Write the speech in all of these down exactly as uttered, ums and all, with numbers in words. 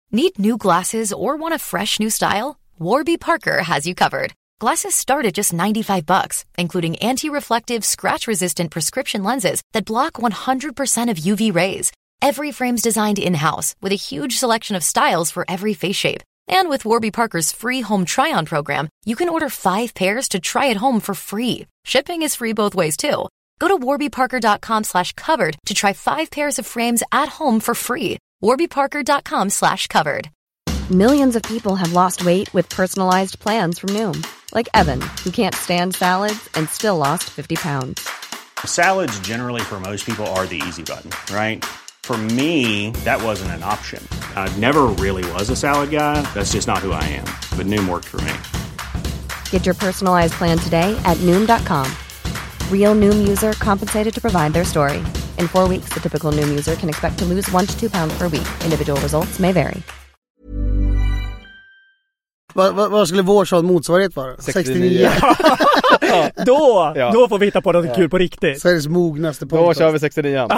Need new glasses or want a fresh new style? Warby Parker has you covered. Glasses start at just ninety-five bucks, including anti-reflective, scratch-resistant prescription lenses that block one hundred percent of U V rays. Every frame's designed in-house with a huge selection of styles for every face shape. And with Warby Parker's free home try-on program, you can order five pairs to try at home for free. Shipping is free both ways, too. Go to warbyparker.com slash covered to try five pairs of frames at home for free. warbyparker.com slash covered. Millions of people have lost weight with personalized plans from Noom. Like Evan, who can't stand salads and still lost fifty pounds. Salads generally for most people are the easy button, right? For me, that wasn't an option. I never really was a salad guy. That's just not who I am. But Noom worked for me. Get your personalized plan today at Noom dot com. Real Noom user compensated to provide their story. In four weeks, the typical Noom user can expect to lose one to two pounds per week. Individual results may vary. Vad, vad, vad skulle vår sån motsvarighet vara? sextionio. Ja. Då, ja. då får vi hitta på något ja. kul på riktigt. Sveriges mognaste podcast. Då kör vi sextionio.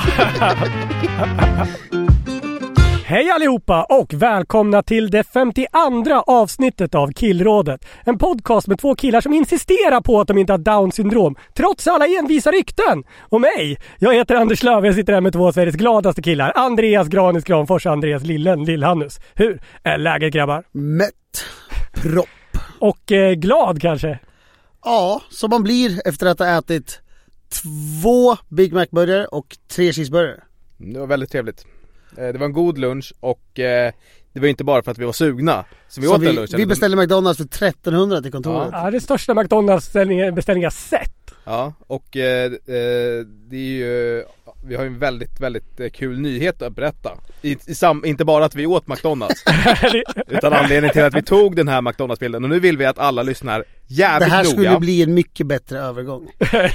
Hej allihopa och välkomna till det femtioandra avsnittet av Killrådet. En podcast med två killar som insisterar på att de inte har Down-syndrom, trots alla envisa rykten. Och mig, jag heter Anders Löv, jag sitter här med två av Sveriges gladaste killar. Andreas Granis Granfors och Andreas Lillen Lillhannus. Hur är läget, grabbar? Mätt. Propp. Och eh, glad kanske? Ja, som man blir efter att ha ätit två Big Mac-burgare och tre cheeseburgare. Det var väldigt trevligt. Det var en god lunch och eh, det var inte bara för att vi var sugna. Så vi, så åt vi, en lunch, vi beställde McDonalds för trettonhundra till kontoret. Ja, det är största McDonalds-beställning jag sett. Ja, och eh, det är ju, vi har ju en väldigt, väldigt kul nyhet att berätta. I, i sam, inte bara att vi åt McDonalds, utan anledningen till att vi tog den här McDonalds-bilden. Och nu vill vi att alla lyssnar jävligt noga. Det här noga. skulle bli en mycket bättre övergång.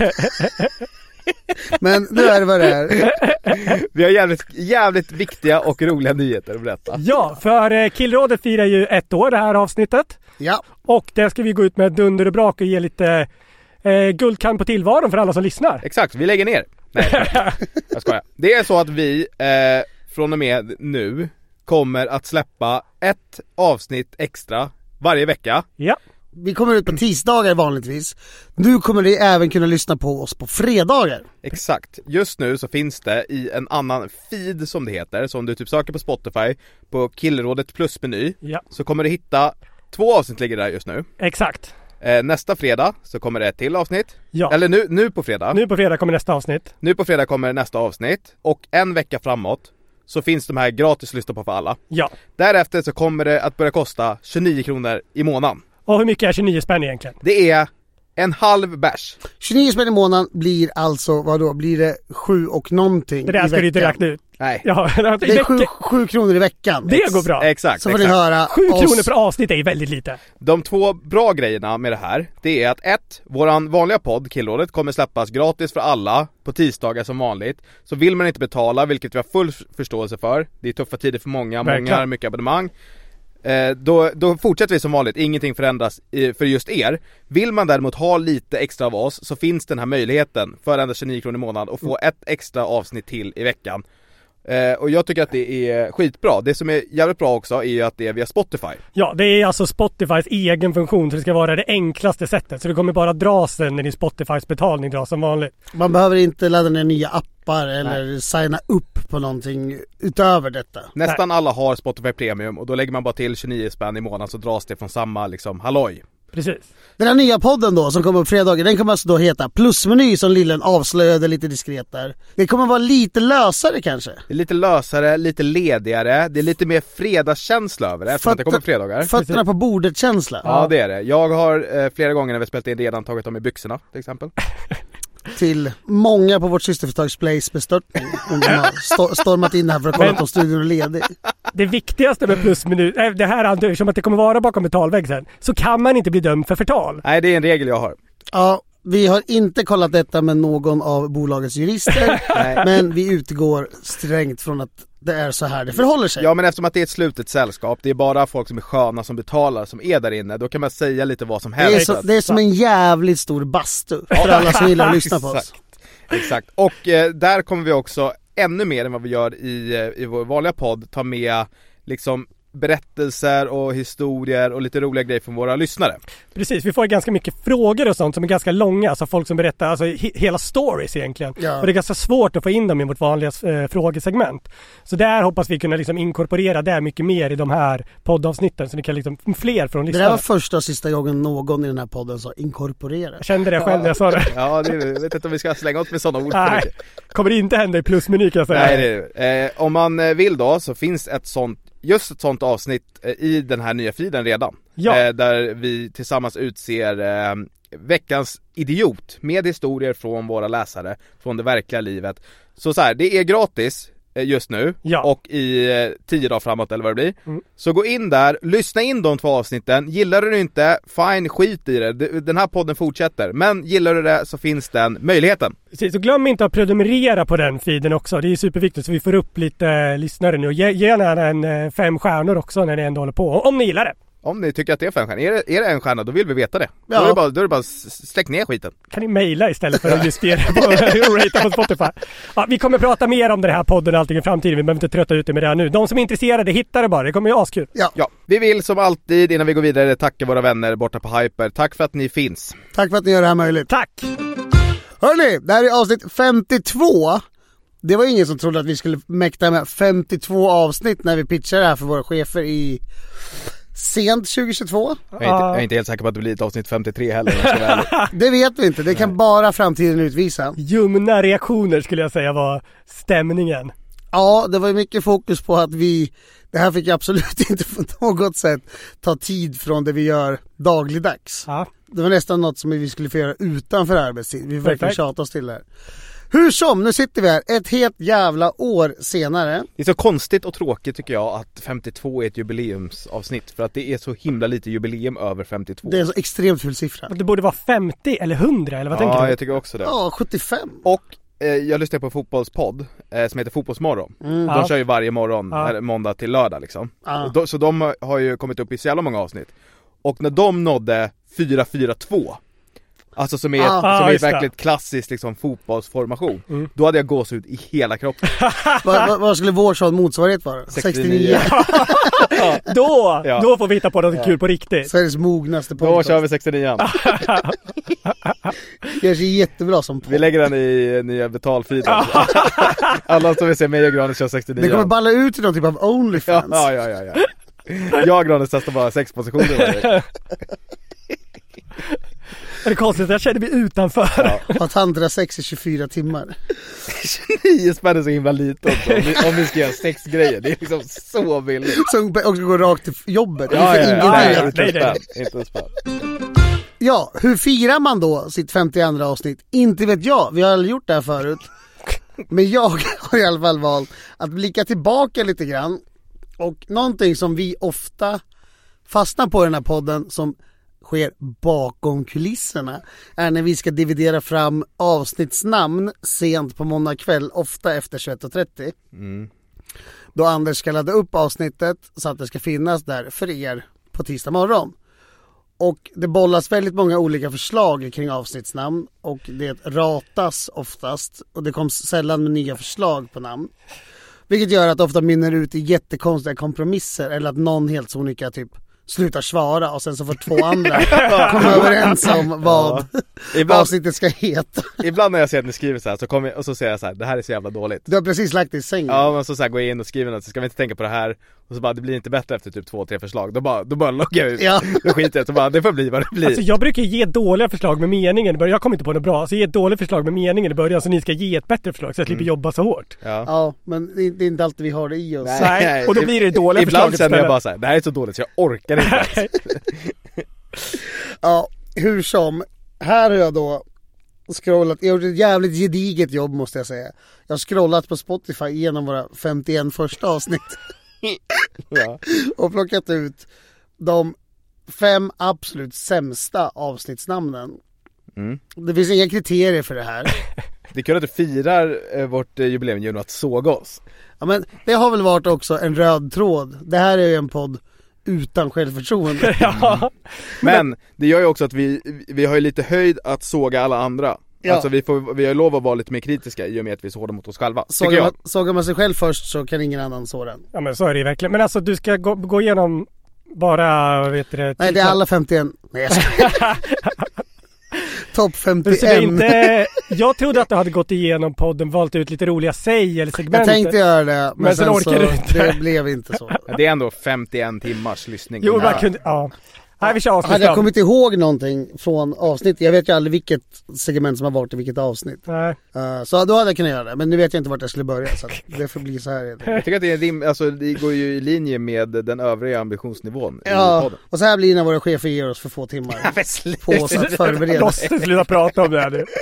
Men nu är det vad det är. Vi har jävligt, jävligt viktiga och roliga nyheter att berätta. Ja, för eh, Killrådet firar ju ett år det här avsnittet. Ja. Och där ska vi gå ut med dunder och brak och ge lite eh, guldkant på tillvaron för alla som lyssnar. Exakt, vi lägger ner. Nej, jag skojar. Det är så att vi eh, från och med nu kommer att släppa ett avsnitt extra varje vecka. Ja. Vi kommer ut på tisdagar vanligtvis. Nu kommer ni även kunna lyssna på oss på fredagar. Exakt. Just nu så finns det i en annan feed som det heter. Så om du typ söker på Spotify på Killrådet plus-meny, ja, så kommer du hitta två avsnitt ligger där just nu. Exakt. Eh, nästa fredag så kommer det ett till avsnitt. Ja. Eller nu, nu på fredag. Nu på fredag kommer nästa avsnitt. Nu på fredag kommer nästa avsnitt. Och en vecka framåt så finns de här gratis lyssna på för alla. Ja. Därefter så kommer det att börja kosta tjugonio kronor i månaden. Och hur mycket är tjugonio spänn egentligen? Det är en halv bärs. tjugonio spänn i månaden blir alltså, vad då? Blir det sju och någonting det där i ska du inte räkna ut. Nej. Ja, det är sju, sju kronor i veckan. Det går bra. Exakt. Så får exakt. ni höra Sju oss. kronor per avsnitt är väldigt lite. De två bra grejerna med det här, det är att ett, våran vanliga podd Killrådet kommer släppas gratis för alla på tisdagar som vanligt. Så vill man inte betala, vilket vi har full förståelse för. Det är tuffa tider för många, Verkligen. många har mycket abonnemang. Eh, då, då fortsätter vi som vanligt, ingenting förändras i, för just er. Vill man däremot ha lite extra av oss, så finns den här möjligheten för endast tjugonio kronor i månaden att få ett extra avsnitt till i veckan. Eh, och jag tycker att det är skitbra. Det som är jävligt bra också är ju att det är via Spotify. Ja, det är alltså Spotifys egen funktion, så det ska vara det enklaste sättet. Så det kommer bara dras sen när din Spotifys betalning dras som vanligt. Man behöver inte ladda ner nya appar eller Nej. signa upp på någonting utöver detta. Nästan Nej. alla har Spotify Premium, och då lägger man bara till tjugonio spänn i månaden, så dras det från samma liksom halloj. Precis. Den här nya podden då som kommer upp fredagen, den kommer alltså då heta Plusmeny, som Lillen avslöjade lite diskret där. Det kommer vara lite lösare kanske. Det är lite lösare, lite ledigare. Det är lite mer fredagskänsla över det, eftersom att det kommer fredagar. Fötterna på bordet känsla. Ja, det är det. Jag har eh, flera gånger när vi spelat in redan tagit dem i byxorna till exempel. Till många på vårt systerföretags Blaze bestörtning om de har st- stormat in här för att kolla om studion är ledig. Det viktigaste med Plusmeny, det här är som att det kommer vara bakom betalvägg sen, så kan man inte bli dömd för förtal. Nej, det är en regel jag har. Ja, vi har inte kollat detta med någon av bolagets jurister, men vi utgår strängt från att det är så här det förhåller sig. Ja, men eftersom att det är ett slutet sällskap, det är bara folk som är sköna som betalar som är där inne, då kan man säga lite vad som helst. Det är, så, det är som en jävligt stor bastu för alla som gillar att lyssna på oss. Exakt, exakt. Och eh, där kommer vi också ännu mer än vad vi gör i, i vår vanliga podd ta med liksom berättelser och historier och lite roliga grejer från våra lyssnare. Precis, vi får ganska mycket frågor och sånt som är ganska långa, alltså folk som berättar alltså he- hela stories egentligen. Ja. Och det är ganska svårt att få in dem i vårt vanliga eh, frågesegment. Så där hoppas vi kunna liksom inkorporera det mycket mer i de här poddavsnitten så det kan liksom fler från Det lyssnarna. där var första och sista gången någon i den här podden sa inkorporera. Jag kände det själv när jag sa det. Ja, det är, jag vet inte om vi ska slänga oss med sådana ord. Nej, kommer det inte hända i plusmeny kan jag säga. Nej, det är det. Eh, om man vill då så finns ett sånt, just ett sånt avsnitt eh, i den här nya feeden redan. Ja. Eh, där vi tillsammans utser eh, veckans idiot med historier från våra läsare, från det verkliga livet. Så så här, det är gratis just nu Ja. och i eh, tio dagar framåt eller vad det blir. Mm. Så gå in där, lyssna in de två avsnitten. Gillar du det inte, fine, skit i det. Den här podden fortsätter. Men gillar du det så finns den möjligheten. Precis, så glöm inte att prenumerera på den feeden också. Det är superviktigt så vi får upp lite lyssnare nu. Och ge, ge gärna en eh, fem stjärnor också när ni ändå håller på. Om ni gillar det. Om ni tycker att det är fem stjärnor. Är det, är det en stjärna, då vill vi veta det. Ja. Då är det bara, då är det bara s- släck ner skiten. Kan ni mejla istället för att justera på och ratea på Spotify. Ja, vi kommer prata mer om den här podden och allting i framtiden. Vi behöver inte trötta ut det med det här nu. De som är intresserade, hittar det bara. Det kommer ju askul. Ja. Ja, vi vill som alltid innan vi går vidare tacka våra vänner borta på Hyper. Tack för att ni finns. Tack för att ni gör det här möjligt. Tack! Hörrni, det här är avsnitt femtiotvå. Det var ingen som trodde att vi skulle mäkta med femtiotvå avsnitt när vi pitchade det här för våra chefer i sent tjugohundratjugotvå. Jag är, inte, jag är inte helt säker på att det blir ett avsnitt femtiotre heller. om jag ska vara ärlig. Det vet vi inte, det kan bara framtiden utvisa. Ljumna reaktioner skulle jag säga var stämningen. Ja, det var ju mycket fokus på att vi, det här fick absolut inte på något sätt ta tid från det vi gör dagligdags. Ja. Det var nästan något som vi skulle få göra utanför arbetstid. Vi verkligen Perfekt. tjata oss till det här. Hur som, nu sitter vi här ett helt jävla år senare. Det är så konstigt och tråkigt tycker jag att femtiotvå är ett jubileumsavsnitt. För att det är så himla lite jubileum över femtiotvå. Det är en så extremt full siffra. Det borde vara femtio eller hundra eller vad tänker Ja, du? jag tycker också det. Ja, sjuttiofem. Och eh, jag lyssnar på en fotbollspodd eh, som heter Fotbollsmorgon. De Ja. kör ju varje morgon, Ja. eller måndag till lördag liksom. Ja. Och då, så de har ju kommit upp i så jävla många avsnitt. Och när de nådde fyra fyra två, alltså som är, Ah. som Ah, är just det. verkligen klassisk liksom, fotbollsformation, Mm. då hade jag gåshud i hela kroppen. Vad, vad, vad skulle vår sån motsvarighet vara? sextionio. Då, Ja. då får vi hitta på något kul på riktigt. Sveriges mognaste Då podcast. kör vi sextionio. Det är jättebra som Vi podd. lägger den i nya betalfiden. Alla som vill se mig och Granis kör sextionio. Det kommer balla ut i någon typ av Ja, OnlyFans. ja, ja, ja, ja. Jag och Granis testar bara sex positioner varje. Det är konstigt, jag känner mig utanför. Ja. Ha tantrasex i tjugofyra timmar. tjugonio spänn är så himla lite också, om vi, om vi ska göra sex grejer. Det är liksom så billigt. Så också gå rakt till jobbet. Ja, För ja, ja. ingenting. Nej, nej, inte en nej, nej. spänn. Inte en spänn. Ja, hur firar man då sitt femtioandra avsnitt? Inte vet jag, vi har aldrig gjort det här förut. Men jag har i alla fall valt att blicka tillbaka lite grann. Och någonting som vi ofta fastnar på i den här podden som sker bakom kulisserna är när vi ska dividera fram avsnittsnamn sent på måndag kväll, ofta efter tjugoett och trettio. Mm. Då Anders ska ladda upp avsnittet så att det ska finnas där för er på tisdag morgon. Och det bollas väldigt många olika förslag kring avsnittsnamn och det ratas oftast och det kommer sällan med nya förslag på namn. Vilket gör att det ofta minner ut i jättekonstiga kompromisser eller att någon helt sonika typ slutar svara och sen så får två andra komma överens om vad Ibland, avsnittet ska heta. ibland när jag ser att ni skriver så här så kommer jag, och så säger jag så här: det här är så jävla dåligt. Du har precis lagt dig i sängen. Ja, men så, så här, går jag in och skriver något, så ska vi inte tänka på det här. Och så bara, det blir inte bättre efter typ två, tre förslag. Då bara, då bara loggar jag ut. Ja. Då skiter jag, så bara, det får bli vad det blir. Alltså jag brukar ge dåliga förslag med meningen i början. Jag kommer inte på något bra. Så ge ett dåligt förslag med meningen i början så ni ska ge ett bättre förslag så jag slipper jobba så hårt. Ja. Ja, men det är, det är inte alltid vi har det i oss. Nej. Nej, och då blir det dåliga Ibland förslaget känner jag istället. bara så här: det här är så dåligt så jag orkar inte ens. Ja, hur som. Här har jag då scrollat, jag har gjort ett jävligt gediget jobb måste jag säga. Jag har scrollat på Spotify genom våra femtioen första avsnitt Ja. och plockat ut de fem absolut sämsta avsnittsnamnen. Mm. Det finns inga kriterier för det här. Det är kul att du firar eh, vårt eh, jubileum genom att såga oss. Ja, men det har väl varit också en röd tråd. Det här är ju en podd utan självförtroende. Ja. Men det gör ju också att vi, vi har ju lite höjd att såga alla andra. Ja. Alltså vi, får, vi har lov att vara lite mer kritiska i och med att vi är så hårda mot oss själva. Sågar man, sågar man sig själv först så kan ingen annan såra den. Ja men så är det ju verkligen. Men alltså du ska gå, gå igenom bara, vet du det? Nej, det är alla femtioen. Nej, jag ska... Topp femtioen. Så det är inte, jag trodde att du hade gått igenom podden, valt ut lite roliga säg eller segment. Jag tänkte göra det, men, men sen, sen orkar så, du inte. Det blev inte så. Det är ändå femtioen timmars lyssning. Jo, man ja. kunde, ja. Nej, vi kör avsnitt. Hade jag kommit ihåg någonting från avsnitt, jag vet ju aldrig vilket segment som har varit i vilket avsnitt. Nej. Uh, så då hade jag kunnat göra det, men nu vet jag inte vart jag skulle börja, så det får bli så här. Jag tycker att det, är rim, alltså, det går ju i linje med den övriga ambitionsnivån ja, i podden. Och så här blir det när våra chefer ger oss för få timmar på oss att förbereda. Måste sluta prata om det här nu.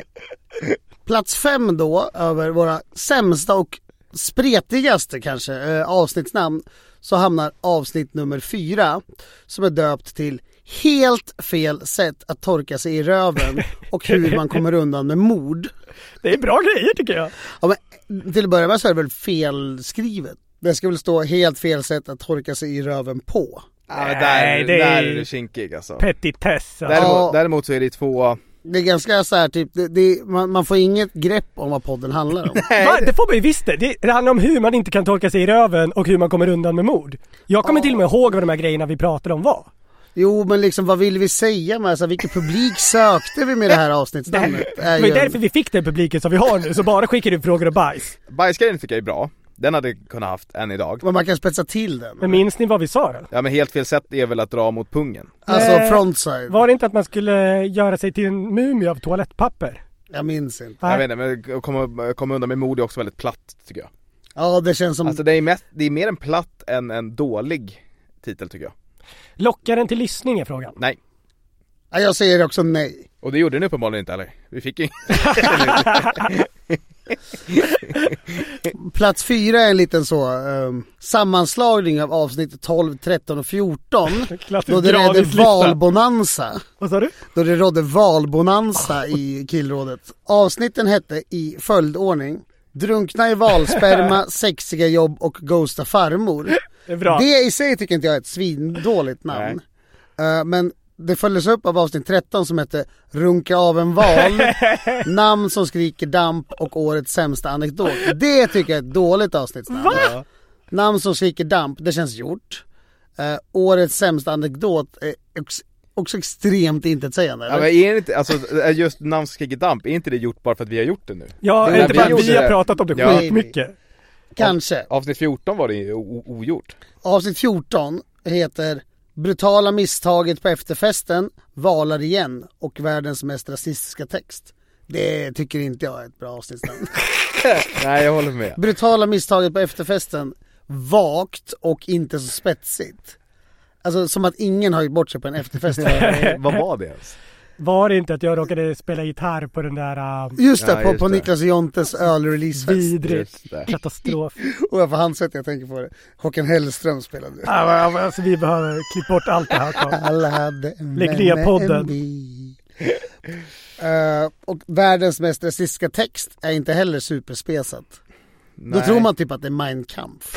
Plats fem då, över våra sämsta och spretigaste kanske eh, avsnittsnamn, så hamnar avsnitt nummer fyra, som är döpt till helt fel sätt att torka sig i röven och hur man kommer undan med mord. Det är bra grejer tycker jag. Ja, men till att börja med så är det väl felskrivet. Det ska väl stå helt fel sätt att torka sig i röven på. Ja, där, Nej, det är där är det kinkig alltså. Petitess. Alltså. Däremot, Ja. däremot så är det två... Det är ganska så här typ, det, det, man, man får inget grepp om vad podden handlar om. Va? Det får man ju visst det. det. Det handlar om hur man inte kan torka sig i röven och hur man kommer undan med mord. Jag kommer Ja. till och med ihåg vad de här grejerna vi pratade om var. Jo, men liksom vad vill vi säga med, alltså, vilken publik sökte vi med det här avsnittsnamnet? Det var ju därför vi fick den publiken som vi har nu, så bara skickar du frågor och bajs. Bajsgrejen tycker jag är bra. Den hade kunnat haft än idag. Men man kan spetsa till den. Men minns ni vad vi sa då? Ja, men helt fel sätt är väl att dra mot pungen. Alltså Eh, frontside. Var det inte att man skulle göra sig till en mumie av toalettpapper? Jag minns inte. Nej. Jag vet inte, men att komma, komma undan med mord är också väldigt platt tycker jag. Ja, det känns som... Alltså det är, mest, det är mer en platt än en dålig titel tycker jag. Lockar den till lyssning är frågan. Nej. Ja, jag säger också nej. Och det gjorde den uppenbarligen inte, eller? Vi fick ju... Plats fyra är en liten så um, sammanslagning av avsnitt tolv, tretton och fjorton. Klassisk Då det rådde granislista. valbonanza. Vad sa du? Då det rådde valbonanza i killrådet. Avsnitten hette i följdordning: Drunkna i valsperma, sexiga jobb och ghosta farmor. Det är bra. Det i sig tycker inte jag är ett svindåligt namn. Uh, men det följdes upp av avsnitt tretton som hette Runka av en val, namn som skriker damp och årets sämsta anekdot. Det tycker jag är ett dåligt avsnittsnamn. Va? Namn som skriker damp, det känns gjort. Uh, årets sämsta anekdot är också, också extremt intetsägande. Ja, men är det inte, alltså just namn som skriker damp, är inte det gjort bara för att vi har gjort det nu? Ja, Det är inte vi bara gjorde vi har det. pratat om det Ja. skitmycket. Kanske. Avsnitt fjorton var det ju o- ogjort. Avsnitt fjorton heter Brutala misstaget på efterfesten, valar igen och världens mest rasistiska text. Det tycker inte jag är ett bra avsnittsnamn. Nej, jag håller med. Brutala misstaget på efterfesten, vagt och inte så spetsigt. Alltså som att ingen har gjort bort sig på en efterfest. Vad var det ens? Var det inte att jag råkade spela gitarr på den där uh, Just det, Ja, på, just på det. Niklas och Jontes ölreleasefest. vidrigt Just det. katastrof? Och jag får handsätt, jag tänker på det. Håkan Hellström spelade. Ja, men alltså vi behöver klippa bort allt det här. Carl. Alla hade en Lägg vän ner med podden. en bil. Uh, och världens mest rasistiska text är inte heller superspesat. Då Nej. tror man typ att det är Mein Kampf.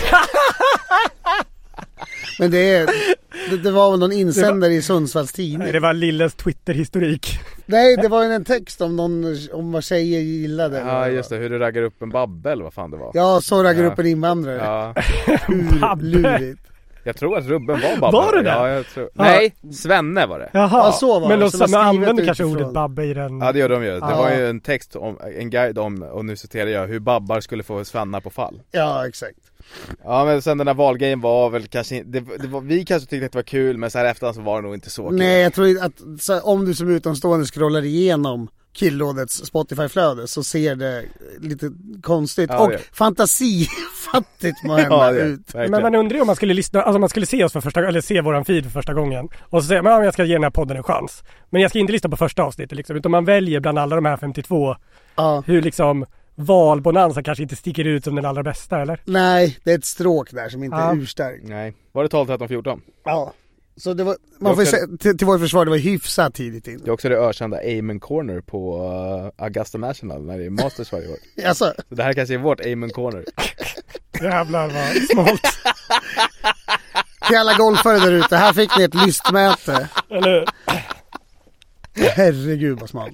Men det är det, det var väl någon insändare i Sundsvalls tidning. Nej, det var Lilles Twitter-historik. Nej, det var ju en text om någon, om vad tjejer gillade. Ja, just det, hur du raggar upp en babbe eller vad fan det var. Ja, så raggar Ja. upp en invandrare. Ja, Ur, Babbe. lurigt. jag tror att Rubben var babbe. Var det det? Ja, jag tror. Ja. Nej, Svenne var det. Jaha, Ja, så var men det. de Så de som använde skrivit kanske utifrån. ordet babbe i den. Ja, det gör de ju. Det Ja. var ju en text om, en guide om, och nu citerar jag, hur babbar skulle få svenna på fall. Ja, exakt. Ja, men sen den här valgrejen var väl kanske det, det var, vi kanske tyckte att det var kul, men så här efterhand så var det nog inte så kul. Nej, jag tror att så, om du som utomstående scrollar igenom Killrådets Spotify-flöde så ser det lite konstigt Ja, och det. fantasifattigt må hända Ja, det, ut. Men verkligen. man undrar ju om man skulle lyssna, alltså man skulle se oss för första gången, eller se våran feed för första gången. Och så säger man, ja, men jag ska ge den här podden en chans. Men jag ska inte lyssna på första avsnittet liksom, utan man väljer bland alla de här femtiotvå Ja. hur liksom valbonanza kanske inte sticker ut som den allra bästa, eller? Nej, det är ett stråk där som inte Ja. är urstarkt. Nej, var det tolv, tretton, fjorton? Ja. Så det var, man får ju också- säga, till, till vår försvar, det var hyfsat tidigt in. Det är också det ökända Amen Corner på uh, Augusta National när det är Masters varje år. Alltså, Så det här kanske är vårt Amen Corner. Jävlar vad smalt. till alla golfare där ute, här fick ni ett lystmäte. Eller hur? Herregud vad smalt.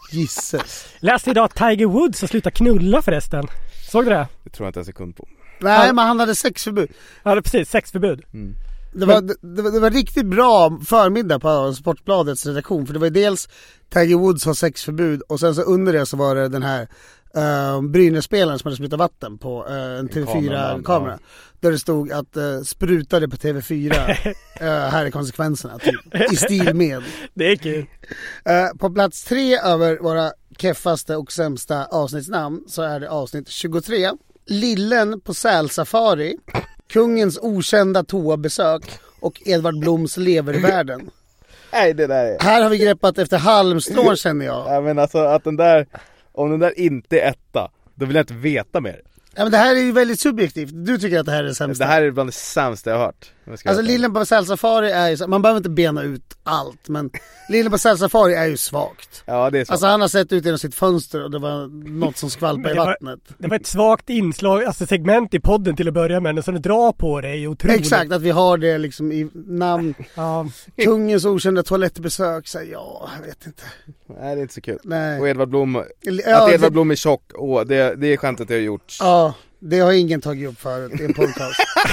Gisses. Läste idag att Tiger Woods har slutat knulla förresten. Såg du det? Det tror jag inte en sekund på. Nej, Ja. men han hade sexförbud. Ja, precis. Sexförbud. Mm. Det var, det, det, var, det var riktigt bra förmiddag på Sportbladets redaktion. För det var dels Tiger Woods har sexförbud. Och sen så under det så var det den här uh, Brynäs-spelaren som hade sprutat vatten på uh, en T V fyra-kamera. Ja. Där det stod att uh, sprutade på T V fyra. uh, här är konsekvenserna. Typ, i stil med. Det är kul. Uh, på plats tre över våra keffaste och sämsta avsnittsnamn så är det avsnitt tjugotre. Lillen på sälsafari. Kungens okända toabesök och Edvard Bloms levervärden. Nej, det där är... Här har vi greppat efter halmstrån, känner jag. Ja, men alltså att den där, om den där inte är etta, då vill jag inte veta mer. Ja, men det här är ju väldigt subjektivt. Du tycker att det här är det sämsta. Det här är bland det sämsta jag har hört. Jag Alltså Lillen på sälsafari är ju, man behöver inte bena ut allt, men Lillen på sälsafari är ju svagt. Ja, det är så. Alltså han har sett ut genom sitt fönster och det var något som skvalpade i Det var- vattnet. Det var ett svagt inslag, alltså segment i podden till att börja med. Och så det drar på det är ju otroligt. Exakt, att vi har det liksom i namn. Ja, Kungens okända toalettbesök, så ja, jag vet inte. Nej, det är inte så kul. Nej. Och Edvard Blom, Ja, att Edvard det- Blom är tjock, åh, det, det är skämtet jag har gjort. Ja, det har ingen tagit upp förut i en podcast.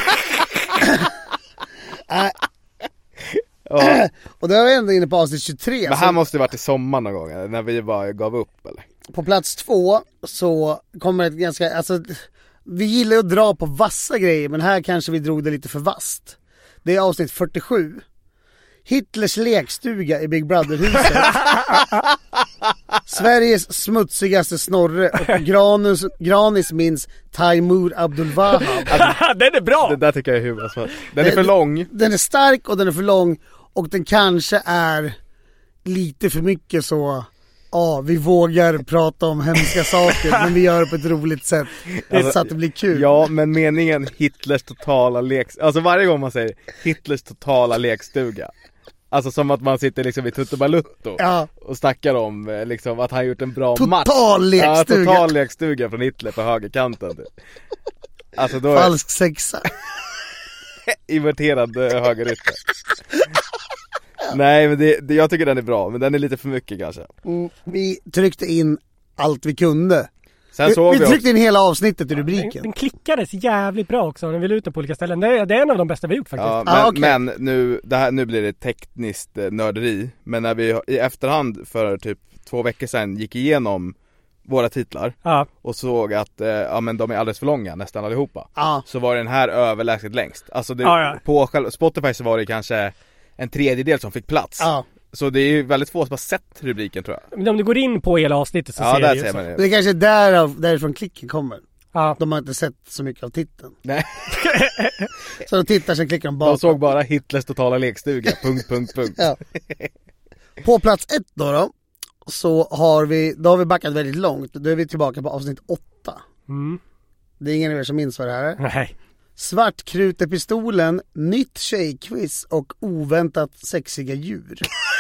Äh, Ja. och då är vi ändå inne på avsnitt tjugotre. Men så här måste det varit i sommar någon gång, eller när vi bara gav upp, eller? på plats två så kommer ett ganska, alltså vi gillar att dra på vassa grejer, men här kanske vi drog det lite för vasst. Det är avsnitt fyrtiosju. Hitlers lekstuga i Big Brother-huset. Sveriges smutsigaste Snorre och Granus, Granis minns Taimur Abdulwahab. den är bra! Det där tycker jag är hur alltså. Den är Det- för lång. Den är stark och den är för lång och den kanske är lite för mycket så, ja, vi vågar prata om hemska saker men vi gör det på ett roligt sätt Alltså, så att det blir kul. Ja, men meningen Hitlers totala lek... Alltså varje gång man säger Hitlers totala lekstuga, alltså som att man sitter liksom vid Tuttobalutto Ja. och snackar om eh, liksom att han gjort en bra match. Total lekstuga. Ja, total lekstuga från Hitler på högerkanten. Alltså då är Falsk sexa. inverterad eh, högerytter. Nej, men det, det, jag tycker den är bra, men den är lite för mycket kanske. Mm, vi tryckte in allt vi kunde. Sen Vi, såg vi vi tryckte också, in hela avsnittet i Den, rubriken. den klickades jävligt bra också. Den vill ut på olika ställen. Det är, det är en av de bästa vi gjort faktiskt. ja, men, Ah, okej. men nu, det här, nu blir det tekniskt eh, nörderi. Men när vi i efterhand för typ två veckor sedan gick igenom våra titlar Ja. och såg att eh, ja, men de är alldeles för långa, nästan allihopa. Ja. Så var den här överlägset längst. Alltså det, Ja, ja. på själva Spotify så var det kanske en tredjedel som fick plats. Ja. Så det är ju väldigt få som har sett rubriken, tror jag. Men om du går in på hela avsnittet så Ja, ser där du ser ju man så. det. Det är kanske därav, därifrån klicken kommer. Ja. De har inte sett så mycket av titeln. Nej, Så de tittar, sen klickar de de bakåt. såg bara Hitlers totala lekstuga, punkt, punkt, punkt. Ja. På plats ett då, då så har vi, då har vi backat väldigt långt. Då är vi tillbaka på avsnitt åtta. Mm. Det är ingen av er som minns vad det här är. Nej. Svartkrutepistolen, nytt tjejquiz och oväntat sexiga djur.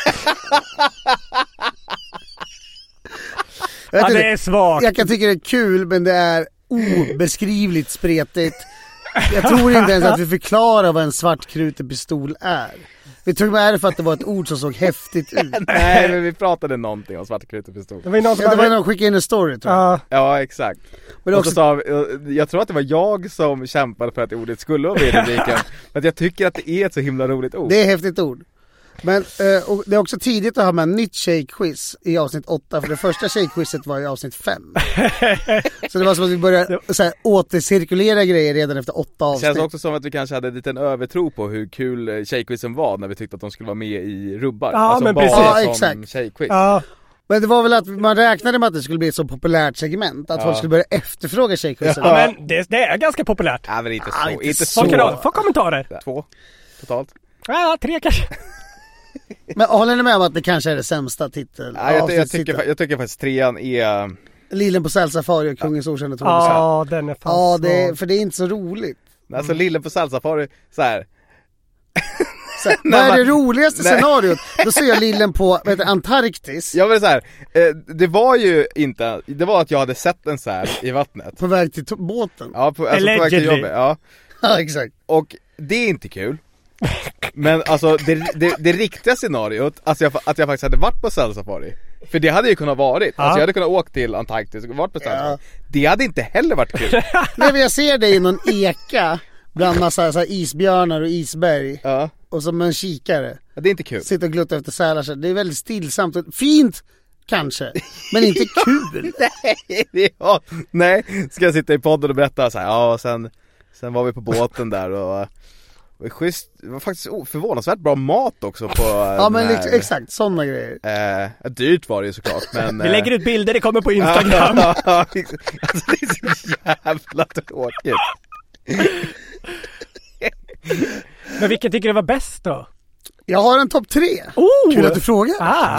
Jag, Ja, vet det inte, är svagt. jag kan tycka det är kul, men det är obeskrivligt spretigt. Jag tror inte ens att vi förklarar vad en svartkrutepistol är. Vi tog med det för att det var ett ord som såg häftigt ut. Nej, men vi pratade någonting om svartkrutepistol. Det var ju någon som Ja, det var hade... någon som skickade in en story, tror jag. Ja. Ja, exakt. Men det är Och så också, sa vi, jag tror att det var jag som kämpade för att ordet skulle vara med i rubriken. För att jag tycker att det är ett så himla roligt ord. det är ett häftigt ord. Men eh, och det är också tidigt att ha med en nytt tjejquiz i avsnitt åtta, för det första tjejquizet var i avsnitt fem. Så det var som att vi började så här, återcirkulera grejer redan efter åtta Det avsnitt. känns också som att vi kanske hade en liten övertro på hur kul tjejquizen var när vi tyckte att de skulle vara med i Rubbar. Ja, alltså men bara precis. Ja, som exakt. tjejquiz. Ja. Men det var väl att man räknade med att det skulle bli ett så populärt segment, att Ja. folk skulle börja efterfråga tjejquizen. Ja, men det, det är ganska populärt. Nej, men inte så. Ah, inte inte så. Folk så. kan ha, få kommentarer. Två totalt. Ja, tre kanske. Men håller ni med om att det kanske är det sämsta titel? Nej, jag, jag, avsnittstiteln? tycker, jag tycker faktiskt trean är... Lillen på sälsafari och Kungens okända toabesök. Ja, den är fan Ja, det är, svag. för det är inte så roligt. Alltså Lillen på sälsafari, så här. Så, vad Nej, är det men- roligaste Nej. scenariot? Då ser jag Lillen på vad heter, Antarktis Jag vill så här, eh, det var ju inte, det var att jag hade sett en så här i vattnet. på väg till to- båten. Ja, på, alltså på väg till Allegedly. jobbet, ja. Ja, exakt. Och det är inte kul. Men alltså det, det, det riktiga scenariot, alltså jag, att jag faktiskt hade varit på sälsafari, För det hade ju kunnat varit. Ja. Alltså jag hade kunnat åka till Antarktis och varit på stranden. Ja. Det hade inte heller varit kul. Nej, men jag ser dig i någon eka bland massa så här, isbjörnar och isberg. Ja. Och som en kikare. Ja, det är inte kul. Sitter och gluttar efter sälar. Så det är väldigt stillsamt och fint kanske, men inte kul. Nej, det är, nej, ska jag sitta i podden och berätta så här, ja, sen sen var vi på båten där och det var schysst, det var faktiskt förvånansvärt bra mat också på. Ja, men här, exakt, sådana grejer. Eh, dyrt var det ju såklart, men vi lägger ut bilder, det kommer på Instagram. alltså, det är så jävla tråkigt. Men vilken tycker du var bäst då? Jag har en topp tre. Oh! Kul att du frågar. Ah.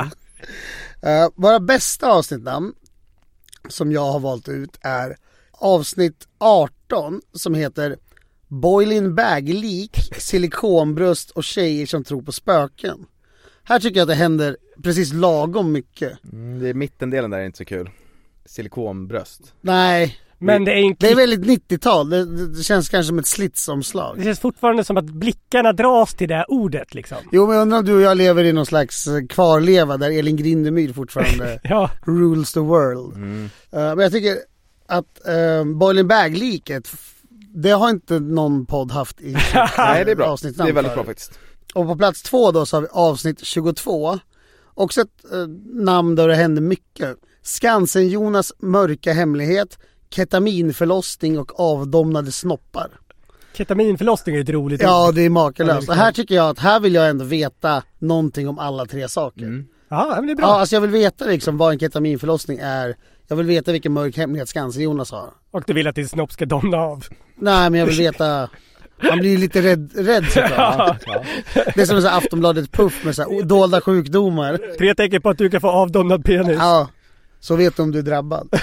Uh, våra bästa avsnittnamn som jag har valt ut är avsnitt arton som heter Boiling Bag Leak, silikonbröst och tjejer som tror på spöken. Här tycker jag att det händer precis lagom mycket. Mm, det är mittendelen där är inte så kul. Silikonbröst. Nej. Men det är, en det är väldigt nittiotal. Det, det, det känns kanske som ett slitsomslag. Det känns fortfarande som att blickarna dras till det här ordet liksom. Jo, men jag undrar om du och jag lever i någon slags kvarleva där Elin Grindemyr fortfarande ja. rules the world. Mm. Uh, men jag tycker att uh, Boiling Bag-liket, det har inte någon podd haft i Nej, det är bra. Det är väldigt bra faktiskt. Och på plats två då så har vi avsnitt tjugotvå. Också ett uh, namn där det händer mycket. Skansen-Jonas mörka hemlighet, ketaminförlossning och avdomnade snoppar. Ketaminförlossning är ett roligt Ja, ord. det är makalöst. Och här tycker jag att här vill jag ändå veta någonting om alla tre saker. Mm. Ja, men det är bra. Ja, alltså jag vill veta liksom vad en ketaminförlossning är. Jag vill veta vilken mörk hemlighet Skansen-Jonas har. Och du vill att din snopp ska domna av. Nej, men jag vill veta. Man blir ju lite rädd, rädd såklart. Ja. Det är som en sån här Aftonbladet puff med så här dolda sjukdomar. Tre tecken på att du kan få avdomnad penis. Ja, så vet du om du är drabbad.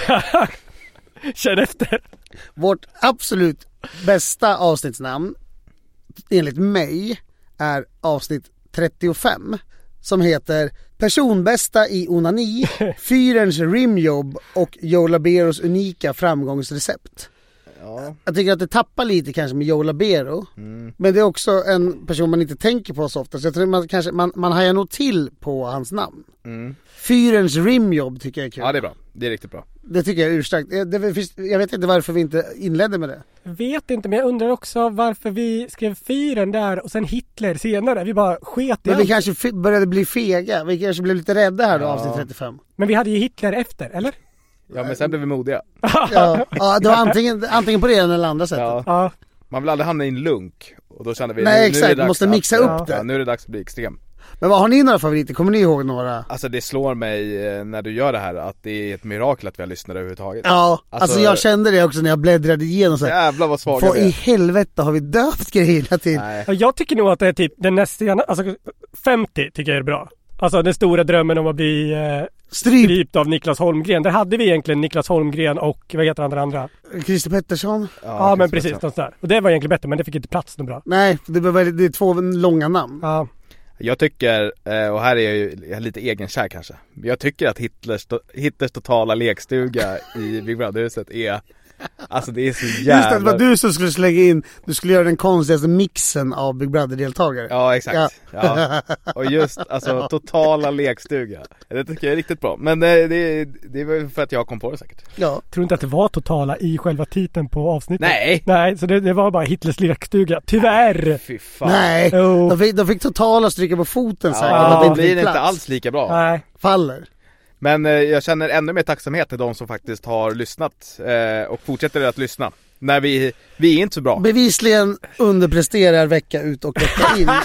Känn efter. Vårt absolut bästa avsnittsnamn enligt mig är avsnitt trettiofem som heter Personbästa i onani, Fyrens rimjobb och Joe Laberos unika framgångsrecept. Ja. Jag tycker att det tappar lite kanske med Joe Labero. Mm. Men det är också en person man inte tänker på så ofta. Så jag tror man kanske man, man hajar nog till på hans namn. Mm. Fyrens rimjobb tycker jag är kul. Ja, det är bra. Det är riktigt bra. Det tycker jag är urstarkt. Jag vet inte varför vi inte inledde med det. Jag vet inte, men jag undrar också varför vi skrev fyren där och sen Hitler senare. Vi bara sket i Men allt. vi kanske f- började bli fega. Vi kanske blev lite rädda här då, ja. Avsnitt trettiofem. Men vi hade ju Hitler efter, eller? Ja, men sen blev vi modiga. ja, ja, det var antingen, antingen på det ena eller andra sättet. Ja. Ja. Man vill aldrig hamna i en lunk. Och då kände vi, Nej, nu, exakt, nu är det dags måste att, mixa ja, upp det. Ja, nu är det dags att bli extrem. Men vad har ni några favoriter? Kommer ni ihåg några? Alltså det slår mig eh, när du gör det här att det är ett mirakel att vi har lyssnat överhuvudtaget. Ja, alltså, alltså jag kände det också när jag bläddrade igenom så här. Jävlar vad svaga vad vi är. i helvete har vi döpt grejerna till? Nej. Jag tycker nog att det är typ den nästa, alltså femtio tycker jag är bra. Alltså den stora drömmen om att bli eh, Stryp. strypt av Niklas Holmgren. Där hade vi egentligen Niklas Holmgren och vad heter han den andra? Christer Pettersson. Ja, ja men precis, något där. Och det var egentligen bättre, men det fick inte plats något bra. Nej, det, var väldigt, det är två långa namn. Ja. Jag tycker, och här är jag ju jag är lite egenkär kanske, jag tycker att Hitlers, Hitlers totala lekstuga i Big Brother-huset är, alltså det är så jävla... Just det, det var du som skulle slänga in, du skulle göra den konstigaste mixen av Big Brother-deltagare. Ja, exakt. Ja. Ja. Och just, alltså totala lekstuga. Det tycker jag är riktigt bra. Men det, det, det var för att jag kom på det säkert. Ja. Tror inte att det var totala i själva titeln på avsnittet? Nej! Nej, så det, det var bara Hitlers lekstuga. Tyvärr! Fy fan. Nej, oh. de, fick, de fick totala stryka på foten ja, säkert. Ja, det det blir inte inte alls lika bra. Nej. Faller. Men eh, jag känner ännu mer tacksamhet till de som faktiskt har lyssnat eh, och fortsätter att lyssna. När vi, vi är inte så bra. Bevisligen underpresterar vecka ut och vecka in.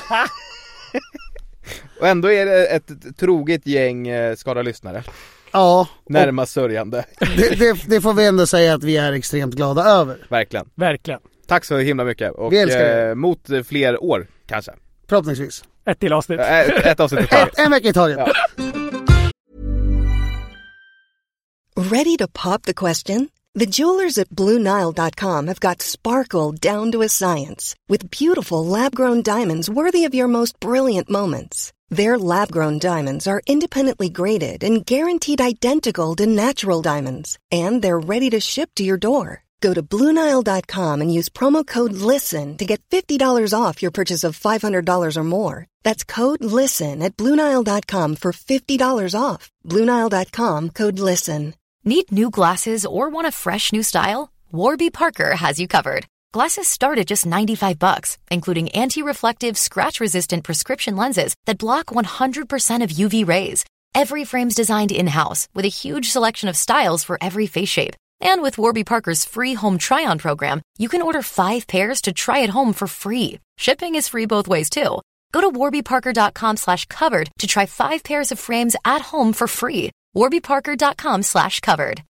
Och ändå är det ett troget gäng eh, skadade lyssnare. Ja. Närmast sörjande. Det, det, det får vi ändå säga att vi är extremt glada över. Verkligen. Verkligen. Tack så himla mycket. Och Vi älskar det. eh, mot fler år kanske. Förhoppningsvis. Ett till avsnitt. Eh, ett, ett avsnitt i taget. Ett, en vecka i taget. Ja. Ready to pop the question? The jewelers at Blue Nile dot com have got sparkle down to a science with beautiful lab-grown diamonds worthy of your most brilliant moments. Their lab-grown diamonds are independently graded and guaranteed identical to natural diamonds, and they're ready to ship to your door. Go to Blue Nile dot com and use promo code LISTEN to get fifty dollars off your purchase of five hundred dollars or more. That's code LISTEN at Blue Nile dot com for fifty dollars off. Blue Nile dot com, code LISTEN. Need new glasses or want a fresh new style? Warby Parker has you covered. Glasses start at just ninety-five bucks, including anti-reflective, scratch-resistant prescription lenses that block one hundred percent of U V rays. Every frame's designed in-house with a huge selection of styles for every face shape. And with Warby Parker's free home try-on program, you can order five pairs to try at home for free. Shipping is free both ways, too. Go to warby parker dot com slash covered to try five pairs of frames at home for free. warby parker dot com slash covered.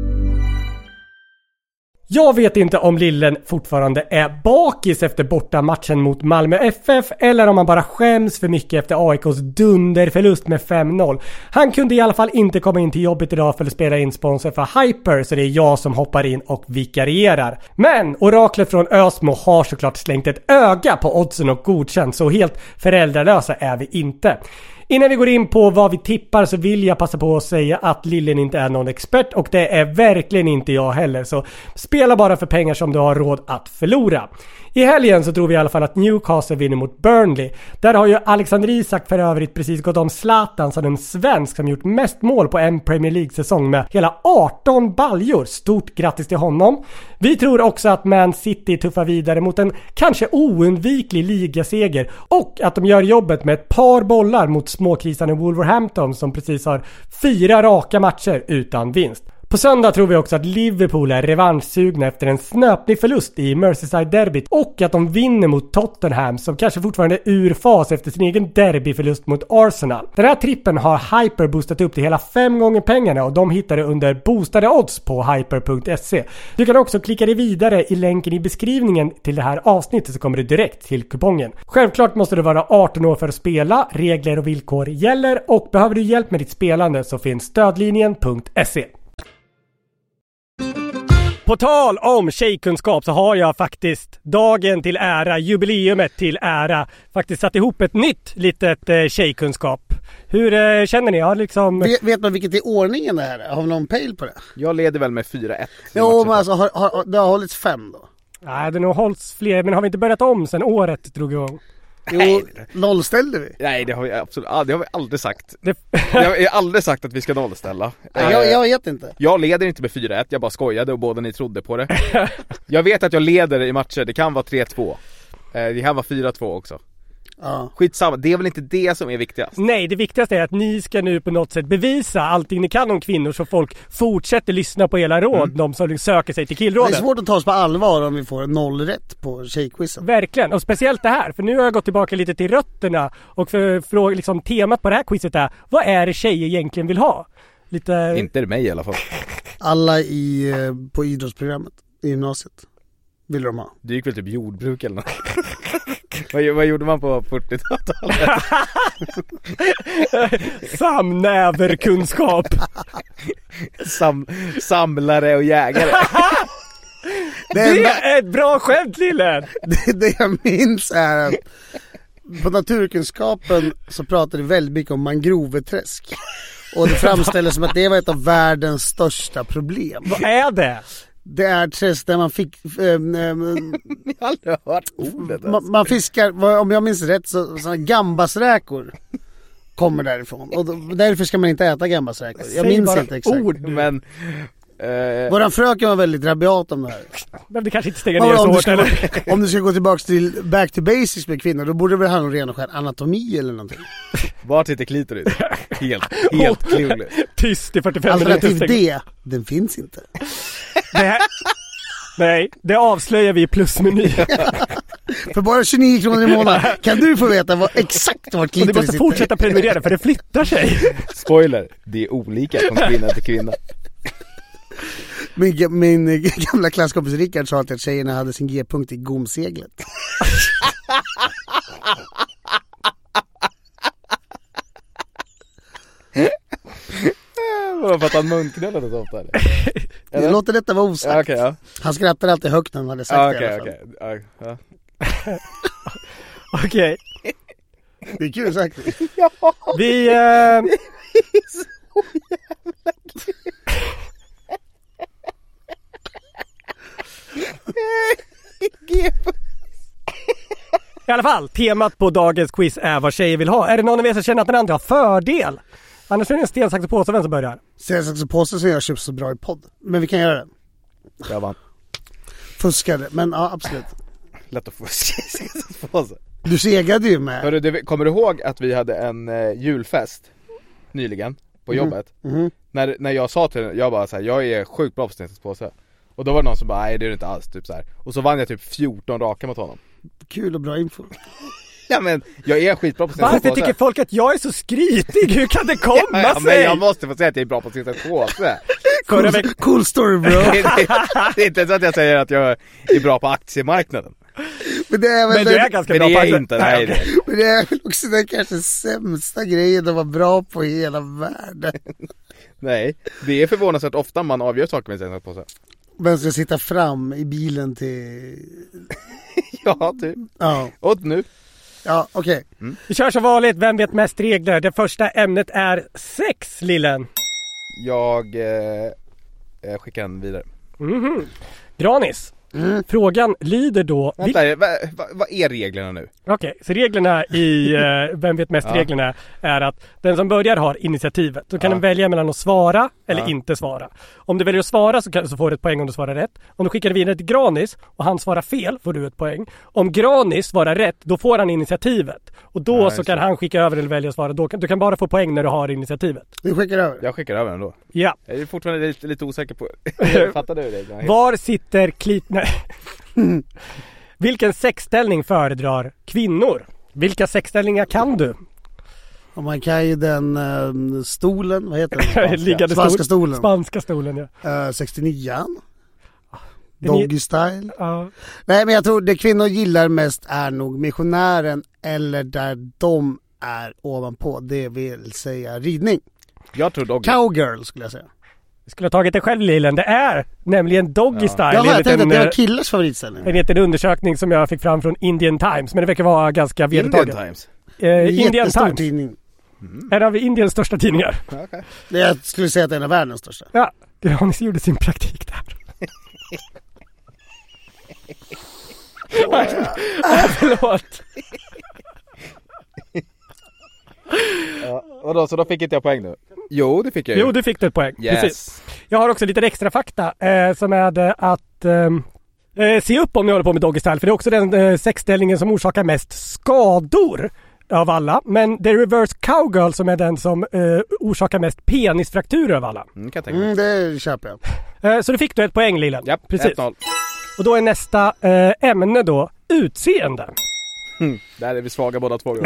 Jag vet inte om Lillen fortfarande är bakis efter borta matchen mot Malmö F F eller om han bara skäms för mycket efter A I K:s dunderförlust med fem noll. Han kunde i alla fall inte komma in till jobbet idag för att spela in sponsor för Hyper, så det är jag som hoppar in och vikarierar. Men oraklet från Ösmo har såklart slängt ett öga på oddsen och godkänt, så helt föräldralösa är vi inte. Innan vi går in på vad vi tippar så vill jag passa på att säga att Lillen inte är någon expert, och det är verkligen inte jag heller, så spela bara för pengar som du har råd att förlora. I helgen så tror vi i alla fall att Newcastle vinner mot Burnley. Där har ju Alexander Isak för övrigt precis gått om Zlatan som den svensk som gjort mest mål på en Premier League-säsong med hela arton baljor. Stort grattis till honom. Vi tror också att Man City tuffar vidare mot en kanske oundviklig ligaseger, och att de gör jobbet med ett par bollar mot småkrisande Wolverhampton som precis har fyra raka matcher utan vinst. På söndag tror vi också att Liverpool är revanschsugna efter en snöplig förlust i Merseyside-derbyt, och att de vinner mot Tottenham som kanske fortfarande är ur fas efter sin egen derbyförlust mot Arsenal. Den här trippen har Hyper boostat upp till hela fem gånger pengarna, och de hittar det under boostade odds på hyper punkt se. Du kan också klicka dig vidare i länken i beskrivningen till det här avsnittet, så kommer du direkt till kupongen. Självklart måste du vara arton år för att spela, regler och villkor gäller, och behöver du hjälp med ditt spelande så finns stödlinjen punkt se. På tal om tjejkunskap så har jag faktiskt dagen till ära, jubileumet till ära, faktiskt satt ihop ett nytt litet eh, tjejkunskap. Hur eh, känner ni? Ja, liksom... vet, vet man vilket är ordningen det här? Har vi någon pejl på det? Jag leder väl med fyra ett. Jo, men alltså har, har, det har hållits fem då? Nej, det har nog hållits fler, men har vi inte börjat om sen året drog igång? Jo, nollställde vi? Nej, det har vi absolut det har vi aldrig sagt. Det... jag har aldrig sagt att vi ska nollställa. Nej, jag, jag vet inte. Jag leder inte med fyra ett, jag bara skojade och båda ni trodde på det. Jag vet att jag leder i matcher, det kan vara tre två. Det kan vara fyra två också. Ja. Skitsamma, det är väl inte det som är viktigast. Nej, det viktigaste är att ni ska nu på något sätt bevisa allting ni kan om kvinnor, så folk fortsätter lyssna på era råd, mm. de som söker sig till killrådet. Det är svårt att ta oss på allvar om vi får noll rätt på tjejquizen. Verkligen, och speciellt det här, för nu har jag gått tillbaka lite till rötterna, och för, för liksom, temat på det här quizet är: vad är det tjejer egentligen vill ha? Lite... Inte mig i alla fall. Alla i, på idrottsprogrammet i gymnasiet vill de ha. Du gick väl typ jordbruk eller något? vad, vad gjorde man på fyrtiotalet? Samnäverkunskap. Sam, samlare och jägare. Det är, det är ett bra skämt, Lillen. det, det jag minns är att på naturkunskapen så pratade vi väldigt mycket om mangroveträsk. Och det framställdes som att det var ett av världens största problem. Vad är det? Det är träsk där man fick äh, äh, jag har aldrig hört ordet. Man, man fiskar, om jag minns rätt, så, så gambasräkor kommer därifrån. Och då, därför ska man inte äta gambasräkor. Jag Säg minns inte exakt ord, men Uh, Våran fröken var väldigt rabiat om det här. Men det kanske inte steg ner så hårt, ska, eller? Om du ska gå tillbaka till back to basics med kvinnor, då borde det väl handla om ren och skär anatomi eller någonting. Vart sitter klitoris? Helt, helt klurligt. Tyst i fyrtiofem Alternativ minuter. D, den finns inte. Det här, nej, det avslöjar vi i plusmeny. För bara tjugonio kronor i månaden kan du få veta vad, exakt vart klitoris sitter. Och du måste fortsätta prenumerera för det flyttar sig. Spoiler, det är olika från kvinna till kvinna. Min, min gamla klasskompis Rickard sa att tjejerna hade sin G-punkt i gomseglet. Vadå, för att han munknullade så ofta? Jag låter detta vara osagt. Ja, okay, ja. Han skrattade alltid högt när han hade sagt ja, det okay, i alla fall. Okay. Ja, ja. Okej. Det är kul sagt. Ja. Vi... Uh... Det är så jävla kul. I alla fall, temat på dagens quiz är vad tjejer vill ha. Är det någon av er som känner att den andra har fördel? Annars är det en sten, sax och påse vem som börjar. Sten, sax och påse som jag köpt så bra i podd. Men vi kan göra det. Jag vann. Fuskade, men ja, absolut. Lätt att fuska. Sten, sax och påse. Du segade ju med. Hörru, du, kommer du ihåg att vi hade en eh, julfest nyligen på Mm. jobbet? Mm. När, när jag sa till den, jag bara så här, jag är sjukt bra på sten, sax och påse. Och då var det någon som bara, nej det är det inte alls, typ så här. Och så vann jag typ fjorton raka mot honom. Kul och bra info. Ja men, jag är skitbra på sten, sax och Varför påse. tycker folk att jag är så skrytig? Hur kan det komma ja, ja, men sig? jag måste få säga att jag är bra på sten, sax och påse. Cool, cool story bro. det, det, det är inte så att jag säger att jag är bra på aktiemarknaden. Men det är väl Men du är ganska Men bra det på är aktier. inte, nej det. Men det är väl också den kanske sämsta grejen att vara bra på i hela världen. Nej, det är förvånansvärt ofta man avgör saker med sten, sax och påse. Vem ska sitta fram i bilen till... Ja, typ. Ja, Och nu. ja okej. Vi kör som vanligt, vem vet mest regler? Det första ämnet är sex, lillen. Jag eh, jag skickar den vidare. Mhm. Granis. Mm. Frågan lyder då... vil- Vänta, vad va, va är reglerna nu? Okej, så reglerna i eh, Vem vet mest Ja. reglerna är att den som börjar har initiativet. Då kan Ja. den välja mellan att svara eller Ja. inte svara. Om du väljer att svara så, kan, så får du ett poäng om du svarar rätt. Om du skickar vidare till Granis och han svarar fel får du ett poäng. Om Granis svarar rätt, då får han initiativet. Och då Ja, så just kan det. han skicka över eller välja att svara. Då kan, du kan bara få poäng när du har initiativet. Du skickar över. Jag skickar över den då. Ja. Jag är fortfarande lite, lite osäker på. Fattar du det? Var sitter klit... Nej. Vilken sexställning föredrar kvinnor? Vilka sexställningar kan du? Och man kan ju den eh, stolen, vad heter den? Liggande Spanska stol- stolen. Spanska stolen, ja. Uh, sextionio. Den är- Doggy style. Ja. Nej men jag tror det kvinnor gillar mest är nog missionären eller där de är ovanpå. Det vill säga ridning. Jag tror doggy. Cowgirl skulle jag säga. Jag skulle ha tagit det själv, Lilen. Det är nämligen Doggy Ja. Style. Jaha, jag enligt tänkte en, att det var eh, killars favoritställning. enligt en undersökning som jag fick fram från Indian Times. Men det verkar vara ganska Indian vedertaget. Times. Eh, Indian Jättestor Times. tidning. En av Indiens största tidningar. Ja, okay. Det jag skulle säga att det är en av världens största. Ja, Granis gjorde sin praktik där. Ja, förlåt. Ja, och då, så då fick inte jag poäng nu? Jo, det fick jag ju. Jo, du fick du ett poäng. Yes. Precis. Jag har också lite extra fakta eh, som är det att ehm, eh, se upp om ni håller på med Doggy Style. För det är också den eh, sexställningen som orsakar mest skador av alla. Men det är reverse cowgirl som är den som eh, orsakar mest penisfrakturer av alla. Mm, kan jag tänka mig. Mm, det köper jag. Eh, så du fick du ett poäng, Lillen. Japp, Precis. ett noll. Och då är nästa eh, ämne då utseende. Mm, där är vi svaga båda två.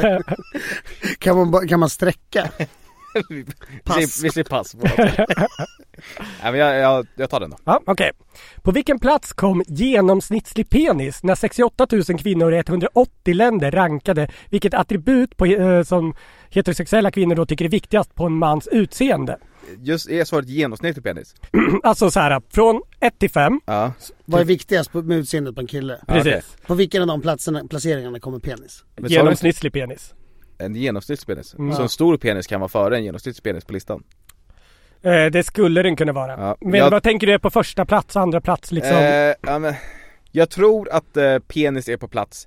Kan man, ba- kan man sträcka? vi, Pass. vi, vi ser pass båda två. Nej, men jag, jag, jag tar den då. Ja, okej. På vilken plats kom genomsnittlig penis när sextioåtta tusen kvinnor i etthundraåttio länder rankade vilket attribut på, eh, som heterosexuella kvinnor då tycker är viktigast på en mans utseende? Just är svaret genomsnittlig penis? Alltså så här, från ett till fem. Ja. Vad är viktigast på, med utseendet på en kille? Ja, Precis. okej. På vilken av de platserna, placeringarna kommer penis? Men så Genomsnittlig penis. En genomsnittlig penis. Mm. Så en stor penis kan vara före en genomsnittlig penis på listan. Eh, det skulle den kunna vara. Ja, Men jag- vad tänker du är på första plats, andra plats liksom? Eh, ja, men, jag tror att eh, penis är på plats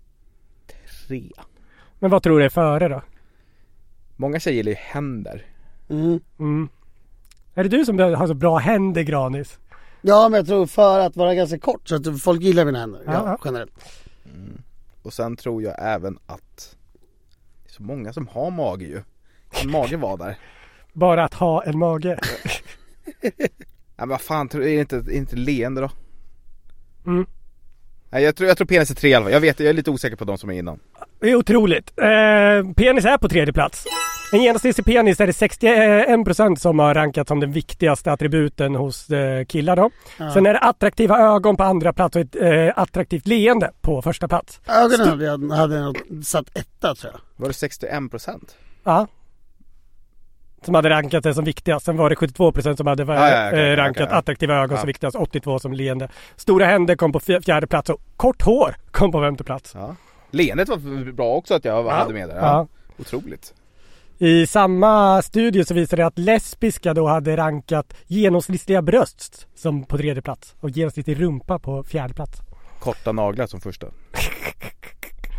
tre. Men vad tror du är före då? Många tjejer gillar ju händer. Mm. Mm. Är det du som har så bra händer, Granis? Ja men jag tror för att vara ganska kort så att folk gillar mina händer. Ja, Ja. generellt. Och sen tror jag även att det är så många som har mage ju. Kan magen vara där? Bara att ha en mage. Ja, men vad fan, tror- är det inte, är det inte leende då? Mm. Nej, jag tror, jag tror penis är tre i alla fall. Jag vet, jag är lite osäker på de som är innan. Det är otroligt. Eh, penis är på tredje plats. En genomsnittlig penis är det sextioen procent som har rankat som den viktigaste attributen hos eh, killar då. Ja. Sen är det attraktiva ögon på andra plats och ett eh, attraktivt leende på första plats. Ögonen hade jag hade jag satt etta tror jag. Var det sextioen procent? Ja. Som hade rankat det som viktigast. Sen var det sjuttiotvå procent som hade Ja, ja, okej, eh, okej, rankat okej. attraktiva ögon Ja. som viktigast. åttiotvå som leende. Stora händer kom på fjärde plats och kort hår kom på femte plats. Ja. Leendet var bra också att jag hade med det. Ja. Ja. Otroligt. I samma studie så visade det att lesbiska då hade rankat genomsnittliga bröst som på tredje plats och genomsnittlig rumpa på fjärde plats. Korta naglar som första.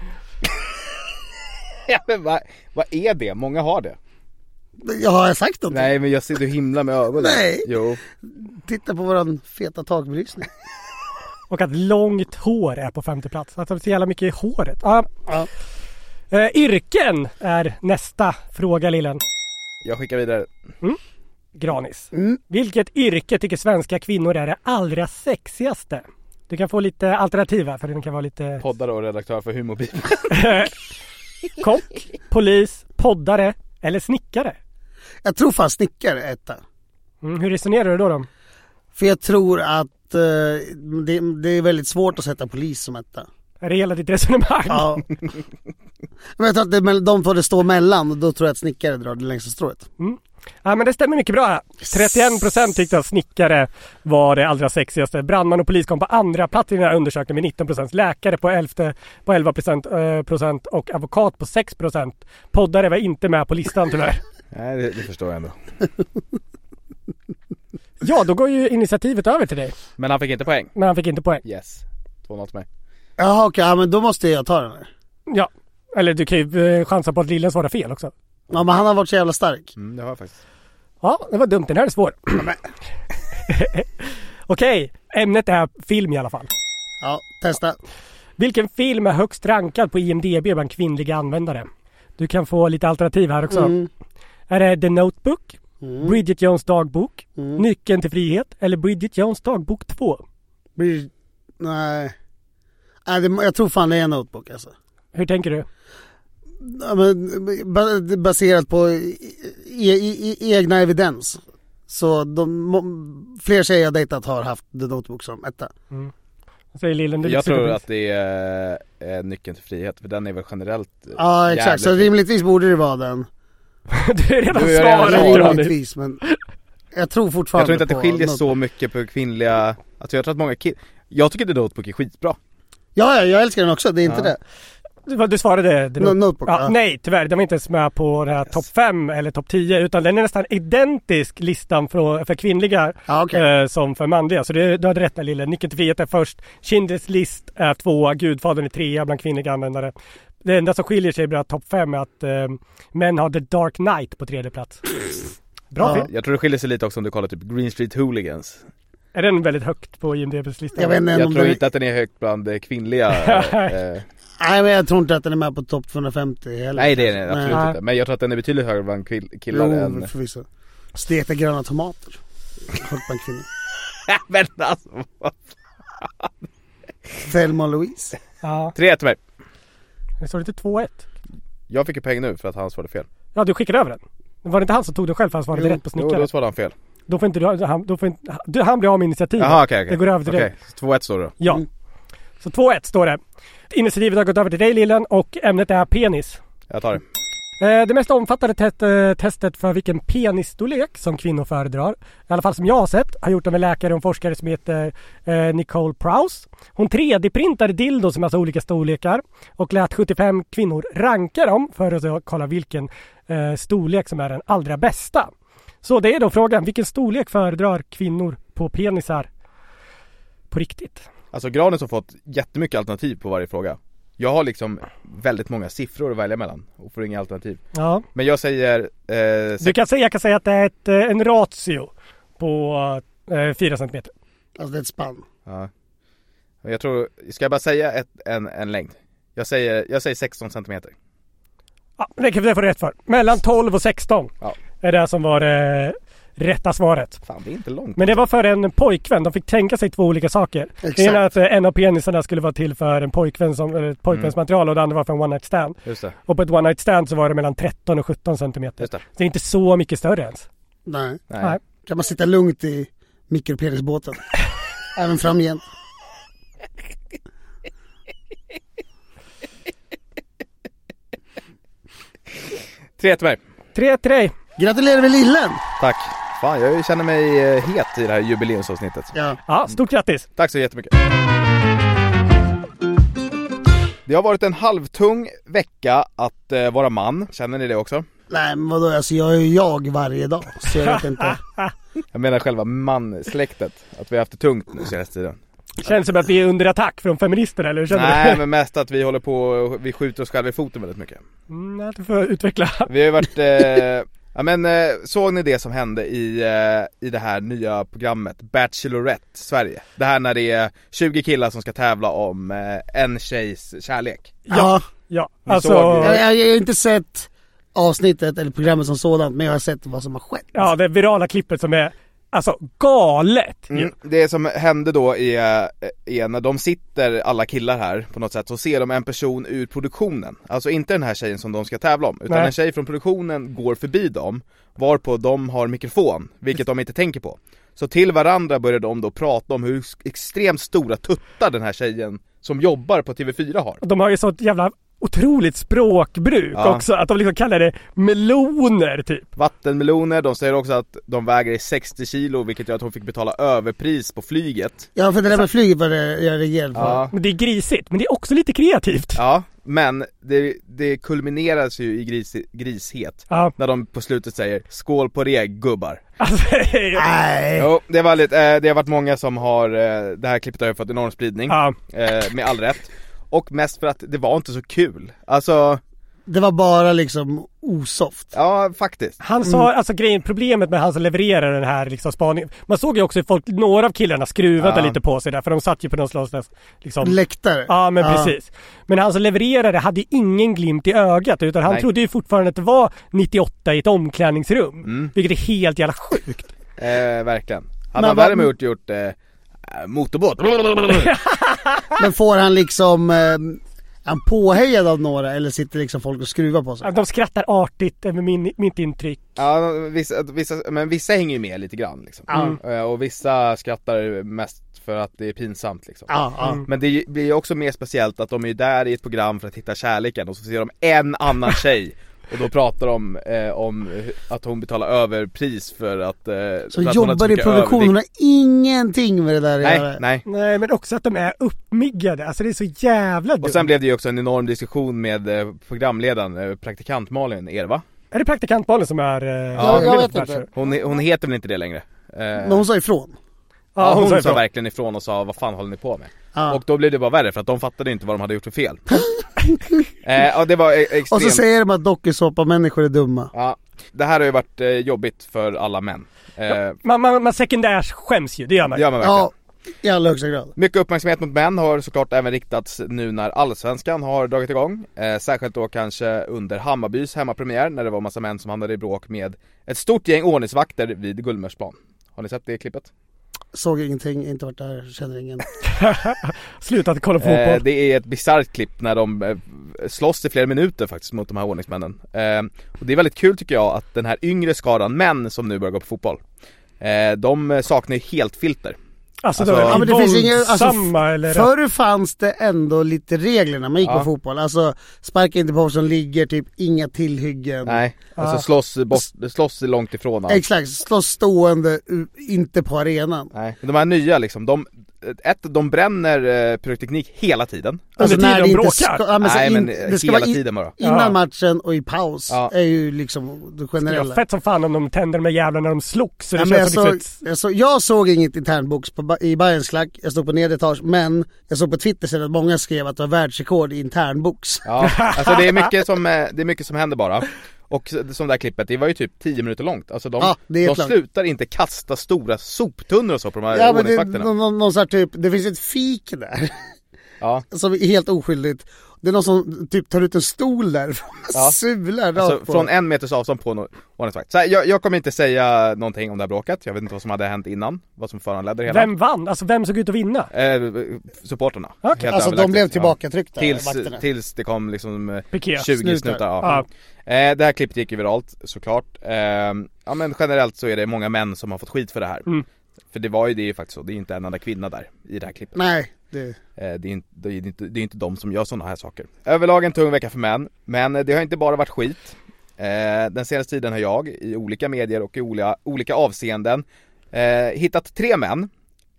Ja, men vad, vad är det? Många har det. Jag har jag sagt något? Nej, men jag ser du himla med ögonen. Nej. Jo. Titta på våran feta takbelysning. Och att långt hår är på femte plats. Att det är så jävla mycket i håret. Ja. Ja. Uh, yrken är nästa fråga, Lillen. Jag skickar vidare. Mm. Granis. Mm. Vilket yrke tycker svenska kvinnor är det allra sexigaste? Du kan få lite alternativ här, för den kan vara lite... Poddare och redaktör för Humorbibeln. Kock, polis, poddare eller snickare? Jag tror fan snickare är etta. Mm, hur resonerar du då då? För jag tror att eh, det, det är väldigt svårt att sätta polis som etta. Är det hela ditt resonemang? Ja. Men jag tror att det, de får det stå mellan och då tror jag att snickare drar det längsta strået. Mm. Ja, men det stämmer mycket bra. trettioen procent tyckte att snickare var det allra sexigaste. Brandman och polis kom på andra plats i den här undersökningen med nitton procent. Läkare på, elfte, på elva procent, äh, procent och advokat på sex procent. Poddare var inte med på listan tyvärr. Nej, det, det förstår jag ändå. Ja, då går ju initiativet över till dig. Men han fick inte poäng. Men han fick inte poäng. Yes. två noll till mig. Jaha okej, ja, men då måste jag ta den här. Ja, eller du kan ju eh, chansa på att Lillen svarar fel också. Ja, men han har varit så jävla stark. Mm, det har jag faktiskt. Ja, det var dumt. Den här är svår. Okej, ämnet är film i alla fall. Ja, testa. Vilken film är högst rankad på I M D B bland kvinnliga användare? Du kan få lite alternativ här också. Mm. Är det The Notebook, Mm. Bridget Jones dagbok, Mm. Nyckeln till frihet eller Bridget Jones dagbok två? Blir... Nej. Nej det, jag tror fan det är en notebook alltså. Hur tänker du? Ja, men, baserat på e, e, e, egna evidens. Så de, fler tjejer jag dejtat har haft The Notebook som etta. Mm. Säger Lillen, du Jag tror att det är, är Nyckeln till frihet, för den är väl generellt. Ja exakt, så rimligtvis borde det vara den. Du är redan Du är redan svarat. svarat. Rimligtvis, men jag tror fortfarande Jag tror inte att det skiljer på så mycket på kvinnliga. Alltså jag tror att många kill... Jag tycker The Notebook är skitbra. Ja, ja, jag älskar den också, det är inte Ja. det. Du, du svarade det. No, notebook, ja, ja. Nej, tyvärr. Den var inte ens med på den här topp fem eller topp tio. Utan den är nästan identisk listan för, för kvinnliga Ja, okay. eh, som för manliga. Så det, du hade rätt där, Lille. Nyckeln till frihet är först. Schindler's list är tvåa. Gudfadern är trea bland kvinnliga användare. Det enda som skiljer sig bland topp fem är att eh, män har The Dark Knight på tredje plats. Bra Ja. film. Jag tror det skiljer sig lite också om du kollar typ Green Street Hooligans. Är den väldigt högt på I M D B:s lista? Jag vet inte Jag om tror den... inte att den är högt bland eh, kvinnliga eh, Nej, men jag tror inte att den är med på topp tvåhundrafemtio heller. Nej det är den absolut Nej. inte. Men jag tror att den är betydligt högre bland kill- killar Jo, än... förvisso. Stekta gröna tomater. Högt bland kvinnor. Men alltså Thelma och Louise. Ja, tre ett till mig. det står lite två ett. Jag fick ju poäng nu för att han svarade fel. Ja, du skickade över den. Var det inte han som tog den själv för han svarade Jo, rätt på Jo, snickare? då svarade han fel. Då får inte du, han, då får inte, du, han blir av med initiativet. Jaha okej okej. Det går över till Okej, dig. så två ett står det då. Ja. Mm. Så två ett står det. Initiativet har gått över till dig, Lillen, och ämnet är penis. Jag tar det. Eh, det mest omfattande te- eh, testet för vilken penisstorlek som kvinnor föredrar, i alla fall som jag har sett, har gjort av en läkare och en forskare som heter eh, Nicole Prause. Hon tre D-printade dildos med massa olika storlekar och lät sjuttiofem kvinnor ranka dem för att kolla vilken eh, storlek som är den allra bästa. Så det är då frågan, vilken storlek föredrar kvinnor på penisar på riktigt? Alltså Granis har fått jättemycket alternativ på varje fråga. Jag har liksom väldigt många siffror att välja mellan och får inga alternativ. Ja. Men jag säger eh, Du kan säga, jag kan säga att det är ett, eh, en ratio på eh, fyra centimeter. Alltså det är ett spann. Ja. Jag tror, ska jag bara säga ett, en, en längd? Jag säger, jag säger sexton centimeter. Ja, det kan vi få rätt för. Mellan tolv och sexton Ja. är det som var det rätta svaret. Fan, det är inte långt. Men det var för en pojkvän. De fick tänka sig två olika saker. Exakt. Det ena är att eh, en av penisarna skulle vara till för en pojkvän som, eller ett pojkvänsmaterial och det andra var för en one night stand. Just det, Och på ett one night stand så var det mellan tretton och sjutton centimeter. just det. Så det är inte så mycket större ens. Nej. Nej. Nej. Kan man sitta lugnt i mikropenisbåten? Även framgent. Tre till mig. Tre till dig. Gratulerar med lillen! Tack. Fan, jag känner mig eh, het i det här jubileumsavsnittet. Ja. Ja, stort grattis. Tack så jättemycket. Det har varit en halvtung vecka att eh, vara man. Känner ni det också? Nej men vadå, alltså jag är ju jag varje dag. Så jag vet inte. Jag menar själva mansläktet. Att vi har haft det tungt nu senaste tiden. Känns som att vi är under attack från feministerna, eller känner Nej, du? men mest att vi håller på, vi skjuter oss själva i foten väldigt mycket. Mm, du får utveckla. Vi har ju varit, eh, ja men eh, såg ni det som hände i, eh, i det här nya programmet Bachelorette Sverige? Det här när det är tjugo killar som ska tävla om eh, en tjejs kärlek. Ja, Ja, Vi alltså... såg- jag, jag, jag har inte sett avsnittet eller programmet som sådant, men jag har sett vad som har skett. Ja, det virala klippet som är alltså galet. Mm. Det som hände då är, är när de sitter, alla killar här på något sätt, så ser de en person ur produktionen. Alltså inte den här tjejen som de ska tävla om, utan Nej. en tjej från produktionen går förbi dem, varpå de har mikrofon, vilket de inte tänker på. Så till varandra börjar de då prata om hur extremt stora tuttar den här tjejen som jobbar på T V fyra har. De har ju sånt jävla otroligt språkbruk Ja. också, att de liksom kallar det meloner typ. Vattenmeloner, de säger också att de väger sextio kilo, vilket gör att hon fick betala överpris på flyget. Ja, för det där med flyget var det jag reagerade på. Ja. Men det är grisigt, men det är också lite kreativt. Ja, men det, det kulmineras ju i gris, grishet Ja. när de på slutet säger skål på det, gubbar. Alltså, Nej. Jo, det var lite, eh, det har varit många som har, eh, det här klippet har ju fått enorm spridning, ja. eh, med all rätt. Och mest för att det var inte så kul. Alltså, Det var bara liksom osoft. ja faktiskt. Han sa, alltså grejen, problemet med han som levererar den här liksom spaningen. Man såg ju också hur folk, några av killarna skruvade Ja. lite på sig där, för de satt ju på någon slags liksom... Läktare. Ja, men precis. Men han som levererade hade ingen glimt i ögat, utan han Nej. trodde ju fortfarande att det var nittioåtta i ett omklädningsrum. Mm. Vilket är helt jävla sjukt. Eh, verkligen. Han Men har vad- däremot gjort eh, motorbåt. Men får han liksom, eh, är han påhejad av några eller sitter liksom folk och skruvar på sig? De skrattar artigt, över min, mitt intryck. Ja, vissa, vissa, men vissa hänger ju med lite grann liksom. Ja. Eh, Och vissa skrattar mest för att det är pinsamt liksom. Ja, ja. Men det blir ju också mer speciellt att de är där i ett program för att hitta kärleken, och så ser de en annan tjej och då pratar de eh, om att hon betalar överpris för att, eh, Så för att hon har så jobbar i mycket produktionen övervikt. har ingenting med det där att Nej, göra. nej. Nej, men också att de är uppmiggade. Alltså det är så jävla dumt. Och sen blev det ju också en enorm diskussion med eh, programledaren, eh, praktikant Malin Erva. Är det praktikantbarnen som är... Eh, Ja, jag vet Bachelor? inte. Hon, hon heter väl inte det längre? Eh, Men hon sa ifrån. ja, hon, sa, ifrån. verkligen ifrån och sa vad fan håller ni på med? Ja. Och då blev det bara värre för att de fattade inte vad de hade gjort för fel. eh, ja, det var e- extremt. Och så säger de att dokusåpa-människor är dumma. Ja, det här har ju varit eh, jobbigt för alla män. Eh, Man, man, man sekundärs skäms ju, det gör man. det gör man verkligen. Ja, i allra högsta grad. Mycket uppmärksamhet mot män har såklart även riktats nu när Allsvenskan har dragit igång. Eh, särskilt då kanske under Hammarbys hemmapremiär när det var massa män som hamnade i bråk med ett stort gäng ordningsvakter vid Gullmarsplan. Har ni sett det klippet? Såg ingenting, inte varit där, känner ingen. Sluta att kolla fotboll. Eh, det är ett bisarrt klipp när de eh, slåss i flera minuter faktiskt mot de här ordningsmännen. Eh, och det är väldigt kul tycker jag att den här yngre skaran män som nu börjar gå på fotboll, eh, de saknar ju helt filter. Alltså, alltså- då är Ja, de men det finns ingen- alltså, våldsamma eller... Förr fanns det ändå lite regler när man gick Ja. på fotboll. Alltså sparka inte på folk som ligger, typ inga tillhyggen. Nej, alltså Ah. slåss, bort, slåss långt ifrån allt. Exakt, slå stående, u- inte på arenan. Nej, de här nya liksom, de, ett, de bränner eh, pyroteknik hela tiden. Under tiden de det inte bråkar. ska, ja, men så Nej in, men det ska hela vara in, tiden bara. innan Ja. matchen och i paus Ja. är ju liksom det Det var generella. fett som fan om de tände de där jävlarna när de slogs. Så det Ja, men jag, känns som såg, liksom ett... jag, såg, jag såg inget internbox på, Ba- i Bayerns klack, jag stod på nedre etage, men jag såg på Twitter sen att många skrev att det var världsrekord i internbox. Ja, alltså det är mycket som, eh, det är mycket som händer bara. Och som det här klippet, det var ju typ tio minuter långt. Alltså de, Ja, det är de klart. slutar inte kasta stora soptunnor och så på de här Ja, men det, ordningsvakterna. någon, någon, någon så här typ, det finns ett fik där Ja, som är helt oskyldigt. Det är någon som typ tar ut en stol där Ja. sular rakt alltså på. från en meters avstånd på en ordningsvakt. Så här, jag, jag kommer inte säga någonting om det här bråket. Jag vet inte vad som hade hänt innan, vad som föranledde det hela. Vem vann? Alltså vem såg ut att vinna? Eh, supporterna. Okej. Helt Alltså de överlägset. blev Ja. tillbakatryckta, Tills, vakterna. tills det kom liksom eh, Piqué. tjugo Snutar. snutar. Ja. Ja. Eh, det här klippet gick ju viralt såklart. Eh, ja men generellt så är det många män som har fått skit för det här. Mm. För det var ju det är ju faktiskt så, det är inte en enda kvinna där i det här klippet. Nej, det... Eh, det, är inte, det, är inte, det är inte de som gör sådana här saker. Överlag en tung vecka för män, men det har inte bara varit skit. Eh, den senaste tiden har jag i olika medier och i olika, olika avseenden eh, hittat tre män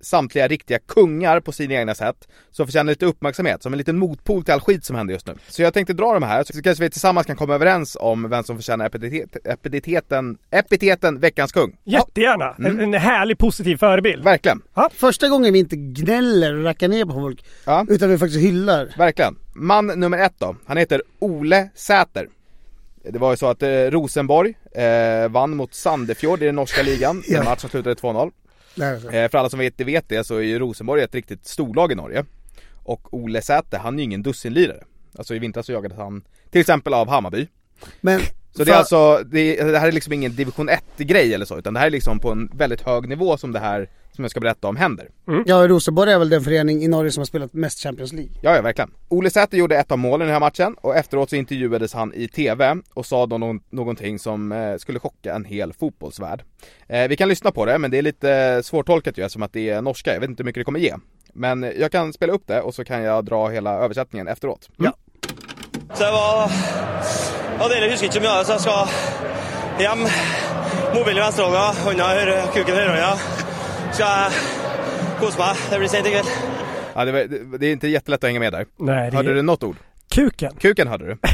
samtliga riktiga kungar på sina egna sätt som förtjänar lite uppmärksamhet, som en liten motpol till all skit som händer just nu. Så jag tänkte dra de här, så kanske vi tillsammans kan komma överens om vem som förtjänar epitet, epiteten, epiteten veckans kung. Jättegärna, Mm. en, en härlig positiv förebild. Verkligen. Ja, första gången vi inte gnäller och rackar ner på folk, Ja. utan vi faktiskt hyllar. Verkligen. Man nummer ett då, han heter Ole Säter. Det var ju så att eh, Rosenborg eh, vann mot Sandefjord i den norska ligan. Ja. En match som slutade två noll. Eh, för alla som vet, vet det, så är ju Rosenborg ett riktigt storlag i Norge. Och Ole Säter, han är ju ingen dussinlirare. Alltså i vintras så jagades han till exempel av Hammarby. Men Så det är alltså, det, det här är liksom ingen division ett-grej eller så, utan det här är liksom på en väldigt hög nivå som det här som jag ska berätta om händer. Ja, Rosenborg är väl den förening i Norge som har spelat mest Champions League. Ja, ja, verkligen. Ole Säter gjorde ett av målen i den här matchen och efteråt så intervjuades han i tv och sa då någon, någonting som eh, skulle chocka en hel fotbollsvärld. Eh, vi kan lyssna på det, men det är lite svårtolkat ju eftersom att det är norska. Jag vet inte hur mycket det kommer ge. Men jag kan spela upp det och så kan jag dra hela översättningen efteråt. Ja. Så det var... Ja, dere husker ikke så mye, så jeg skal hjem, mobilen i venstrehånda, hånda i høyre, kuken i høyrehånda. Skal jeg kose meg, det blir sent i kveld. Ja, det, var, det, det är inte jättelätt att hänga med där. Nej, det Hörde är du något ord? kuken. Kuken hörde du.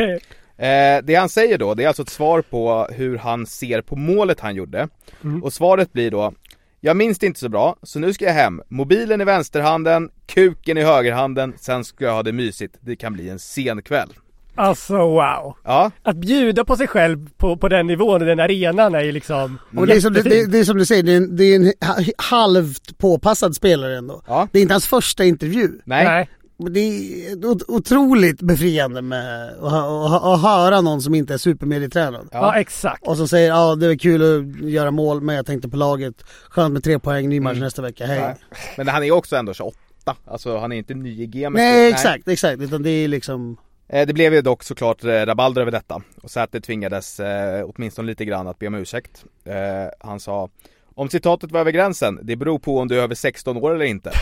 Eh, det han säger då, det är alltså ett svar på hur han ser på målet han gjorde. Mm. Och svaret blir då: jag minns det inte så bra, så nu ska jag hem. Mobilen i vänsterhanden, kuken i högerhanden, sen ska jag ha det mysigt. Det kan bli en sen kväll. Alltså wow. Ja. Att bjuda på sig själv på, på den nivån och den arenan är ju liksom Och det är, som, det, jättefint. det, det är som du säger, det är en, det är en ha- halvt påpassad spelare ändå. Ja. Det är inte hans första intervju. Nej. Nej. Det är ot- otroligt befriande med att, ha- att, ha- att höra någon som inte är supermedietränad. Ja. Ja. exakt. Och som säger, ja det är kul att göra mål, men jag tänkte på laget. Skönt med tre poäng, ny match Mm. nästa vecka, hej. Nej. Men han är också ändå tjugoåtta. Alltså han är inte ny i gamet. Nej, exakt, exakt. Utan det är liksom... Eh, Det blev ju dock såklart eh, rabalder över detta. Och Säter tvingades eh, åtminstone lite grann att be om ursäkt. eh, Han sa: om citatet var över gränsen, det beror på om du är över sexton år eller inte.